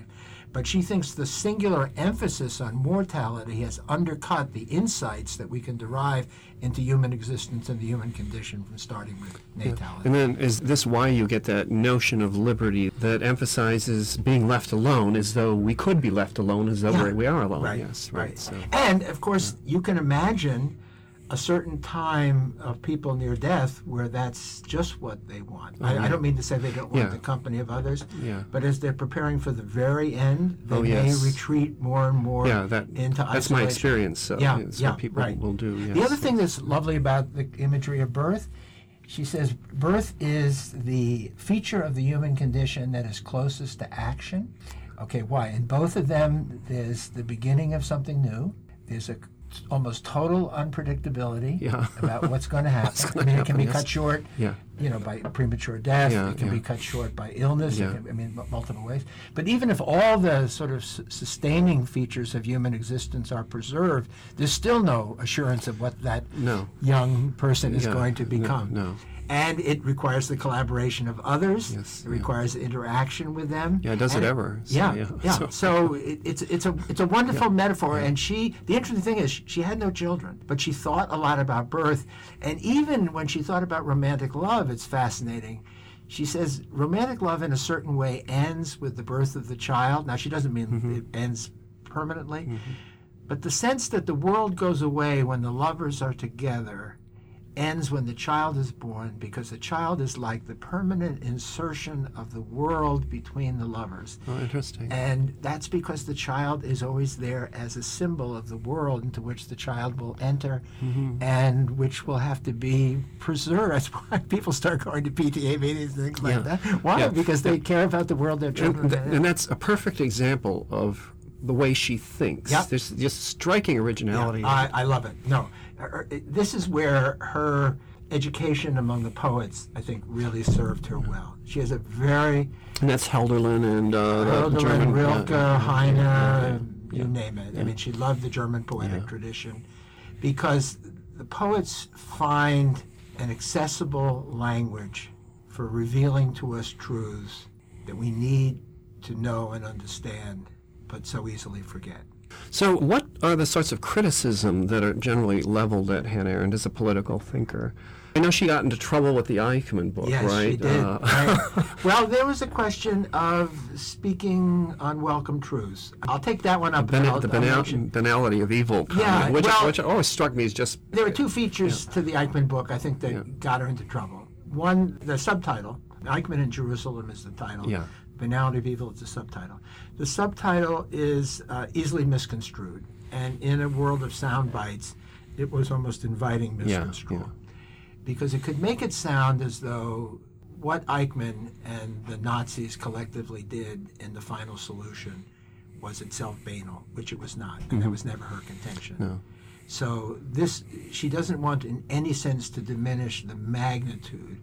Speaker 2: But she thinks the singular emphasis on mortality has undercut the insights that we can derive into human existence and the human condition from starting with natality.
Speaker 1: And then is this why you get that notion of liberty that emphasizes being left alone as though we could be left alone, as though
Speaker 2: Yeah.
Speaker 1: we're, we are alone?
Speaker 2: Right,
Speaker 1: Yes, right.
Speaker 2: right.
Speaker 1: So,
Speaker 2: And, of course, you can imagine a certain time of people near death where that's just what they want.
Speaker 1: Oh,
Speaker 2: I,
Speaker 1: yeah.
Speaker 2: I don't mean to say they don't want
Speaker 1: Yeah.
Speaker 2: the company of others,
Speaker 1: Yeah.
Speaker 2: but as they're preparing for the very end, they
Speaker 1: Oh,
Speaker 2: may
Speaker 1: yes.
Speaker 2: retreat more and more
Speaker 1: yeah, that,
Speaker 2: into
Speaker 1: that's my
Speaker 2: isolation.
Speaker 1: experience. So
Speaker 2: Yeah,
Speaker 1: it's
Speaker 2: yeah,
Speaker 1: what people
Speaker 2: right.
Speaker 1: will do. Yes.
Speaker 2: The other thing that's lovely about the imagery of birth, she says, birth is the feature of the human condition that is closest to action. Okay, why? In both of them, there's the beginning of something new. There's a almost total unpredictability
Speaker 1: Yeah.
Speaker 2: about what's going to happen.
Speaker 1: What's
Speaker 2: I
Speaker 1: gonna
Speaker 2: mean, it can be
Speaker 1: happen, yes.
Speaker 2: cut short,
Speaker 1: Yeah.
Speaker 2: you know, by premature death.
Speaker 1: Yeah,
Speaker 2: it can
Speaker 1: yeah.
Speaker 2: be cut short by illness.
Speaker 1: Yeah.
Speaker 2: It can, I mean, m- multiple ways. But even if all the sort of s- sustaining features of human existence are preserved, there's still no assurance of what that
Speaker 1: No.
Speaker 2: young person is
Speaker 1: Yeah,
Speaker 2: going to
Speaker 1: no,
Speaker 2: become.
Speaker 1: no.
Speaker 2: And it requires the collaboration of others.
Speaker 1: Yes,
Speaker 2: it
Speaker 1: yeah.
Speaker 2: requires interaction with them.
Speaker 1: Yeah, does
Speaker 2: And
Speaker 1: it ever? So,
Speaker 2: yeah,
Speaker 1: yeah.
Speaker 2: yeah.
Speaker 1: So-
Speaker 2: So, it, it's it's a it's a wonderful
Speaker 1: Yeah,
Speaker 2: metaphor.
Speaker 1: yeah.
Speaker 2: And she, the interesting thing is, she had no children, but she thought a lot about birth. And even when she thought about romantic love, it's fascinating. She says romantic love, in a certain way, ends with the birth of the child. Now, she doesn't mean
Speaker 1: Mm-hmm.
Speaker 2: it ends permanently, but the sense that the world goes away when the lovers are together ends when the child is born, because the child is like the permanent insertion of the world between the lovers.
Speaker 1: Oh, interesting.
Speaker 2: And that's because the child is always there as a symbol of the world into which the child will enter
Speaker 1: Mm-hmm.
Speaker 2: and which will have to be preserved. That's why people start going to P T A meetings and things like
Speaker 1: Yeah.
Speaker 2: that. Why?
Speaker 1: Yeah.
Speaker 2: Because they care about the world their children
Speaker 1: And,
Speaker 2: are
Speaker 1: th-
Speaker 2: in.
Speaker 1: and that's a perfect example of the way she thinks.
Speaker 2: Yep.
Speaker 1: There's just striking originality.
Speaker 2: I, I love it. No, her- this is where her education among the poets, I think, really served her well. She has a very
Speaker 1: and that's Hölderlin and uh, the
Speaker 2: Hölderlin,
Speaker 1: German.
Speaker 2: Rilke,
Speaker 1: uh,
Speaker 2: Heine,
Speaker 1: yeah,
Speaker 2: you
Speaker 1: yeah.
Speaker 2: name it. I mean, she loved the German poetic
Speaker 1: Yeah.
Speaker 2: tradition because the poets find an accessible language for revealing to us truths that we need to know and understand, but so easily forget.
Speaker 1: So, what are the sorts of criticism that are generally leveled at Hannah Arendt as a political thinker? I know she got into trouble with the Eichmann book,
Speaker 2: Yes,
Speaker 1: right?
Speaker 2: she did.
Speaker 1: Uh,
Speaker 2: Right. Well, there was a question of speaking unwelcome truths. I'll take that one up. and
Speaker 1: Bana-
Speaker 2: I'll-
Speaker 1: the
Speaker 2: I'll
Speaker 1: banal-
Speaker 2: mention-
Speaker 1: banality of evil, comment,
Speaker 2: Yeah,
Speaker 1: which,
Speaker 2: well-
Speaker 1: which always struck me as just
Speaker 2: There were two features to the Eichmann book, I think, that
Speaker 1: Yeah.
Speaker 2: got her into trouble. One, the subtitle. Eichmann in Jerusalem is the title.
Speaker 1: Yeah.
Speaker 2: Banality of Evil is the subtitle. The subtitle is uh, easily misconstrued. And in a world of sound bites, it was almost inviting
Speaker 1: Yeah,
Speaker 2: misconstrual.
Speaker 1: yeah.
Speaker 2: Because it could make it sound as though what Eichmann and the Nazis collectively did in The Final Solution was itself banal, which it was not. And that was never her contention.
Speaker 1: No.
Speaker 2: So this, she doesn't want in any sense to diminish the magnitude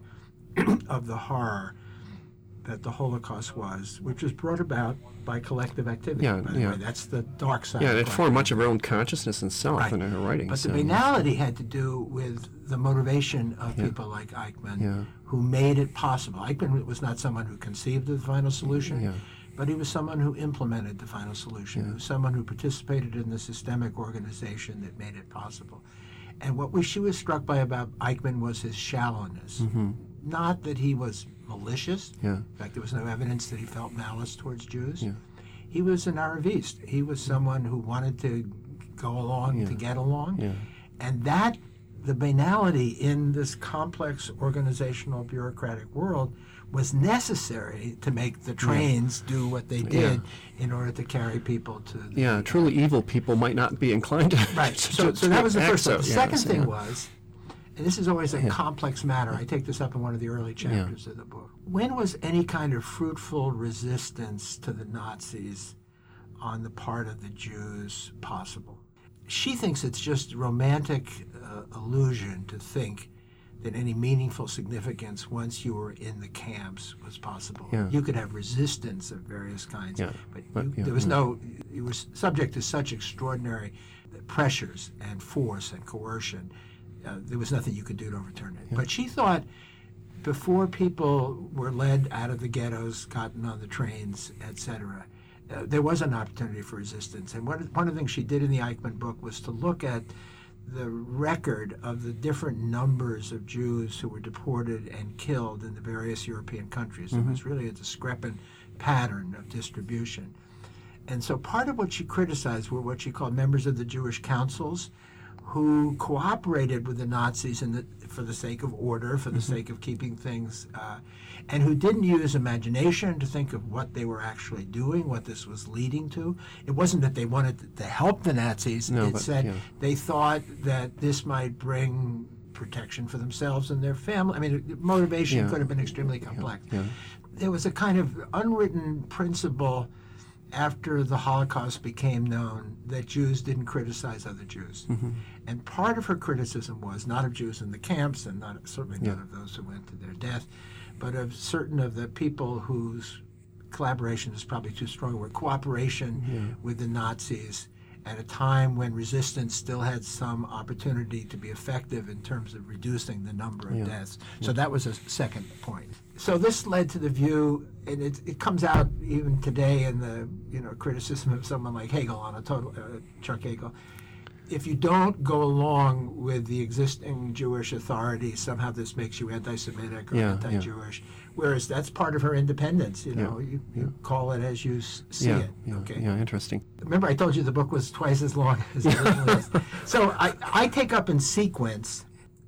Speaker 2: of the horror that the Holocaust was, which was brought about by collective activity.
Speaker 1: Yeah,
Speaker 2: by the
Speaker 1: yeah.
Speaker 2: way. That's the dark side.
Speaker 1: yeah,
Speaker 2: of
Speaker 1: it
Speaker 2: collective
Speaker 1: formed much of her own consciousness and self
Speaker 2: Right.
Speaker 1: in her writing.
Speaker 2: But
Speaker 1: so.
Speaker 2: the banality had to do with the motivation of
Speaker 1: Yeah.
Speaker 2: people like Eichmann,
Speaker 1: Yeah.
Speaker 2: who made it possible. Eichmann was not someone who conceived of the final solution,
Speaker 1: Yeah.
Speaker 2: but he was someone who implemented the final solution. He was someone who participated in the systemic organization that made it possible. And what we, she was struck by about Eichmann was his shallowness. Not that he was malicious.
Speaker 1: Yeah.
Speaker 2: In fact, there was no evidence that he felt malice towards Jews.
Speaker 1: Yeah.
Speaker 2: He was an Aravist. He was someone who wanted to go along to get along.
Speaker 1: Yeah.
Speaker 2: And that, the banality in this complex organizational bureaucratic world was necessary to make the trains do what they did in order to carry people to the...
Speaker 1: Yeah, truly evil people might not be inclined to.
Speaker 2: Right.
Speaker 1: to-
Speaker 2: So, so
Speaker 1: to
Speaker 2: that was the
Speaker 1: act
Speaker 2: first thing.
Speaker 1: so,
Speaker 2: The
Speaker 1: yeah,
Speaker 2: second
Speaker 1: so,
Speaker 2: thing
Speaker 1: yeah.
Speaker 2: was, and this is always a complex matter, I take this up in one of the early chapters of the book. When was any kind of fruitful resistance to the Nazis on the part of the Jews possible? She thinks it's just romantic uh, illusion to think that any meaningful significance once you were in the camps was possible.
Speaker 1: Yeah.
Speaker 2: You could have resistance of various kinds,
Speaker 1: Yeah,
Speaker 2: but,
Speaker 1: but,
Speaker 2: you,
Speaker 1: yeah,
Speaker 2: there was
Speaker 1: yeah.
Speaker 2: no, you were subject to such extraordinary pressures and force and coercion. Uh, there was nothing you could do to overturn it. But she thought before people were led out of the ghettos, gotten on the trains, et cetera, uh, there was an opportunity for resistance. And one, one of the things she did in the Eichmann book was to look at the record of the different numbers of Jews who were deported and killed in the various European countries. Mm-hmm. It was really a discrepant pattern of distribution. And so part of what she criticized were what she called members of the Jewish councils who cooperated with the Nazis in the, for the sake of order, for the mm-hmm. sake of keeping things, uh, and who didn't use imagination to think of what they were actually doing, what this was leading to. It wasn't that they wanted to help the Nazis.
Speaker 1: No,
Speaker 2: it
Speaker 1: but,
Speaker 2: said
Speaker 1: yeah.
Speaker 2: they thought that this might bring protection for themselves and their family. I mean, motivation
Speaker 1: yeah.
Speaker 2: could have been extremely complex.
Speaker 1: Yeah. Yeah.
Speaker 2: There was a kind of unwritten principle after the Holocaust became known that Jews didn't criticize other Jews. Mm-hmm. And part of her criticism was not of Jews in the camps, and not certainly yeah. not of those who went to their death, but of certain of the people whose collaboration is probably too strong a word, cooperation yeah. with the Nazis at a time when resistance still had some opportunity to be effective in terms of reducing the number of
Speaker 1: yeah.
Speaker 2: deaths.
Speaker 1: Yeah.
Speaker 2: So that was a second point. So this led to the view, and it, it comes out even today in the you know criticism of someone like Hegel on a total uh, Chuck Hagel. If you don't go along with the existing Jewish authority, somehow this makes you anti-Semitic or
Speaker 1: yeah,
Speaker 2: anti-Jewish.
Speaker 1: Yeah.
Speaker 2: Whereas that's part of her independence. You know,
Speaker 1: yeah,
Speaker 2: you,
Speaker 1: yeah.
Speaker 2: you call it as you s- see
Speaker 1: yeah,
Speaker 2: it.
Speaker 1: Yeah,
Speaker 2: okay.
Speaker 1: Yeah, interesting.
Speaker 2: Remember, I told you the book was twice as long as it originally was. So I, I take up in sequence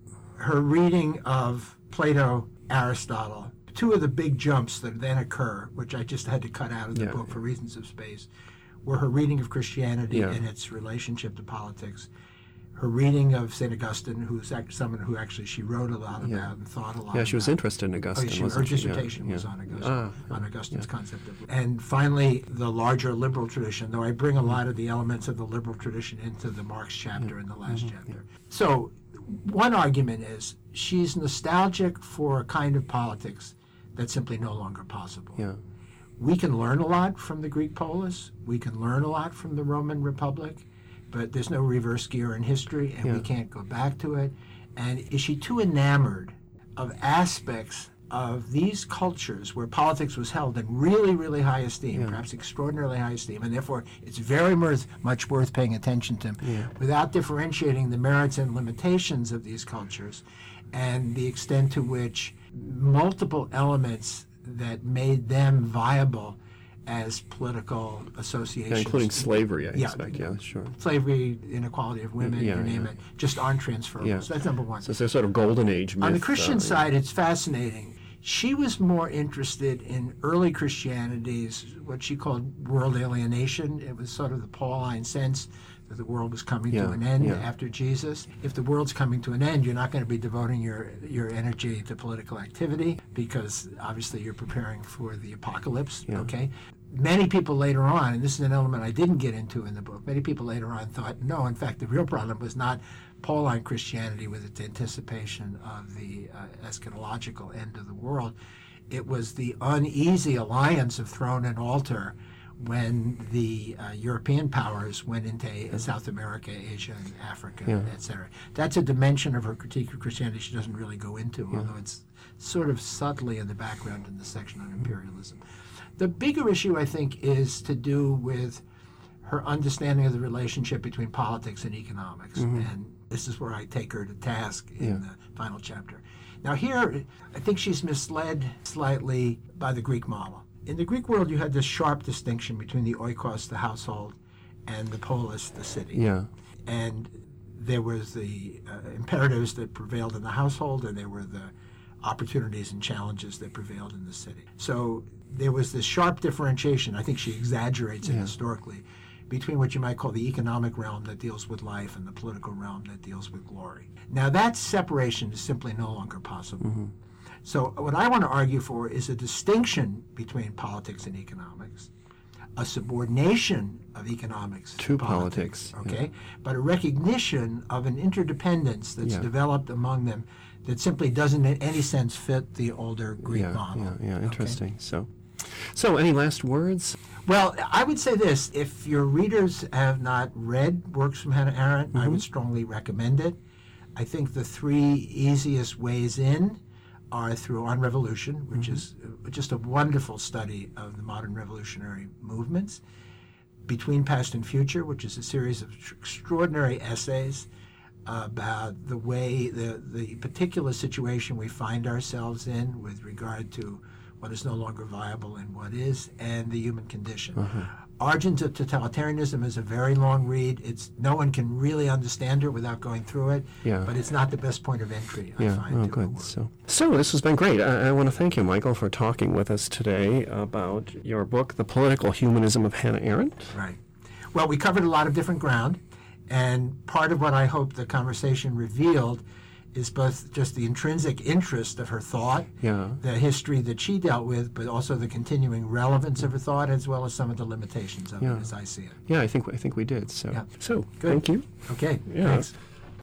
Speaker 2: her reading of Plato, Aristotle. Two of the big jumps that then occur, which I just had to cut out of the
Speaker 1: yeah,
Speaker 2: book
Speaker 1: yeah.
Speaker 2: for reasons of space, were her reading of Christianity
Speaker 1: yeah.
Speaker 2: and its relationship to politics, her reading of Saint Augustine, who's act- someone who actually she wrote a lot about
Speaker 1: yeah.
Speaker 2: and thought a lot
Speaker 1: Yeah,
Speaker 2: about.
Speaker 1: she was interested in
Speaker 2: Oh,
Speaker 1: Augustine,
Speaker 2: yeah, she,
Speaker 1: wasn't
Speaker 2: her
Speaker 1: she?
Speaker 2: dissertation
Speaker 1: yeah,
Speaker 2: was
Speaker 1: yeah.
Speaker 2: on Augustine,
Speaker 1: Ah,
Speaker 2: on Augustine's
Speaker 1: yeah.
Speaker 2: concept of. And finally, the larger liberal tradition, though I bring a lot of the elements of the liberal tradition into the Marx chapter
Speaker 1: yeah.
Speaker 2: in the last
Speaker 1: mm-hmm.
Speaker 2: chapter. Yeah. So one argument is she's nostalgic for a kind of politics that's simply no longer possible.
Speaker 1: Yeah.
Speaker 2: We can learn a lot from the Greek polis. We can learn a lot from the Roman Republic, but there's no reverse gear in history, and
Speaker 1: yeah.
Speaker 2: we can't go back to it. And is she too enamored of aspects of these cultures where politics was held in really, really high esteem,
Speaker 1: yeah.
Speaker 2: perhaps extraordinarily high esteem, and therefore it's very worth, much worth paying attention to,
Speaker 1: yeah.
Speaker 2: without differentiating the merits and limitations of these cultures and the extent to which multiple elements that made them viable as political associations.
Speaker 1: Yeah, including slavery, I
Speaker 2: yeah,
Speaker 1: expect. Yeah, sure.
Speaker 2: Slavery, inequality of women,
Speaker 1: yeah,
Speaker 2: you name
Speaker 1: yeah.
Speaker 2: it, just aren't transferable.
Speaker 1: Yeah.
Speaker 2: So that's number one.
Speaker 1: So it's a sort of golden age myth.
Speaker 2: On the Christian
Speaker 1: uh,
Speaker 2: side, it's fascinating. She was more interested in early Christianity's, what she called world alienation. It was sort of the Pauline sense that the world was coming
Speaker 1: yeah,
Speaker 2: to an end
Speaker 1: yeah.
Speaker 2: after Jesus. If the world's coming to an end, you're not going to be devoting your, your energy to political activity because obviously you're preparing for the apocalypse,
Speaker 1: yeah.
Speaker 2: okay? Many people later on, and this is an element I didn't get into in the book, many people later on thought, no, in fact, the real problem was not Pauline Christianity with its anticipation of the uh, eschatological end of the world. It was the uneasy alliance of throne and altar when the uh, European powers went into uh, South America, Asia, and Africa,
Speaker 1: yeah.
Speaker 2: et cetera. That's a dimension of her critique of Christianity she doesn't really go into, yeah. although it's sort of subtly in the background in the section on imperialism. The bigger issue, I think, is to do with her understanding of the relationship between politics and economics. Mm-hmm. And this is where I take her to task in yeah. the final chapter. Now here, I think she's misled slightly by the Greek model. In the Greek world, you had this sharp distinction between the oikos, the household, and the polis, the city.
Speaker 1: Yeah.
Speaker 2: And there was the uh, imperatives that prevailed in the household, and there were the opportunities and challenges that prevailed in the city. So there was this sharp differentiation, I think she exaggerates it
Speaker 1: yeah.
Speaker 2: historically, between what you might call the economic realm that deals with life and the political realm that deals with glory. Now that separation is simply no longer possible. Mm-hmm. So what I want to argue for is a distinction between politics and economics, a subordination of economics
Speaker 1: to
Speaker 2: politics,
Speaker 1: politics,
Speaker 2: okay,
Speaker 1: yeah.
Speaker 2: but a recognition of an interdependence that's
Speaker 1: yeah.
Speaker 2: developed among them that simply doesn't in any sense fit the older Greek
Speaker 1: yeah,
Speaker 2: model.
Speaker 1: Yeah, yeah, interesting.
Speaker 2: Okay?
Speaker 1: So, so any last words?
Speaker 2: Well, I would say this. If your readers have not read works from Hannah Arendt, mm-hmm. I would strongly recommend it. I think the three easiest ways in are through On Revolution, which
Speaker 1: Mm-hmm.
Speaker 2: is uh, just a wonderful study of the modern revolutionary movements. Between Past and Future, which is a series of tr- extraordinary essays about the way, the, the particular situation we find ourselves in with regard to what is no longer viable and what is, and the human condition.
Speaker 1: Uh-huh.
Speaker 2: Origins of Totalitarianism is a very long read. It's no one can really understand it without going through it,
Speaker 1: Yeah.
Speaker 2: but it's not the best point of entry, I
Speaker 1: Yeah,
Speaker 2: find.
Speaker 1: oh,
Speaker 2: to a
Speaker 1: good.
Speaker 2: work.
Speaker 1: So, so this has been great. I, I want to thank you, Michael, for talking with us today about your book, The Political Humanism of Hannah Arendt.
Speaker 2: Right. Well, we covered a lot of different ground, and part of what I hope the conversation revealed is both just the intrinsic interest of her thought,
Speaker 1: Yeah.
Speaker 2: the history that she dealt with, but also the continuing relevance of her thought, as well as some of the limitations of
Speaker 1: Yeah.
Speaker 2: it as I see it.
Speaker 1: Yeah, I think I think we did. So,
Speaker 2: Yeah.
Speaker 1: so
Speaker 2: Good.
Speaker 1: thank you.
Speaker 2: Okay,
Speaker 1: Yeah.
Speaker 2: thanks.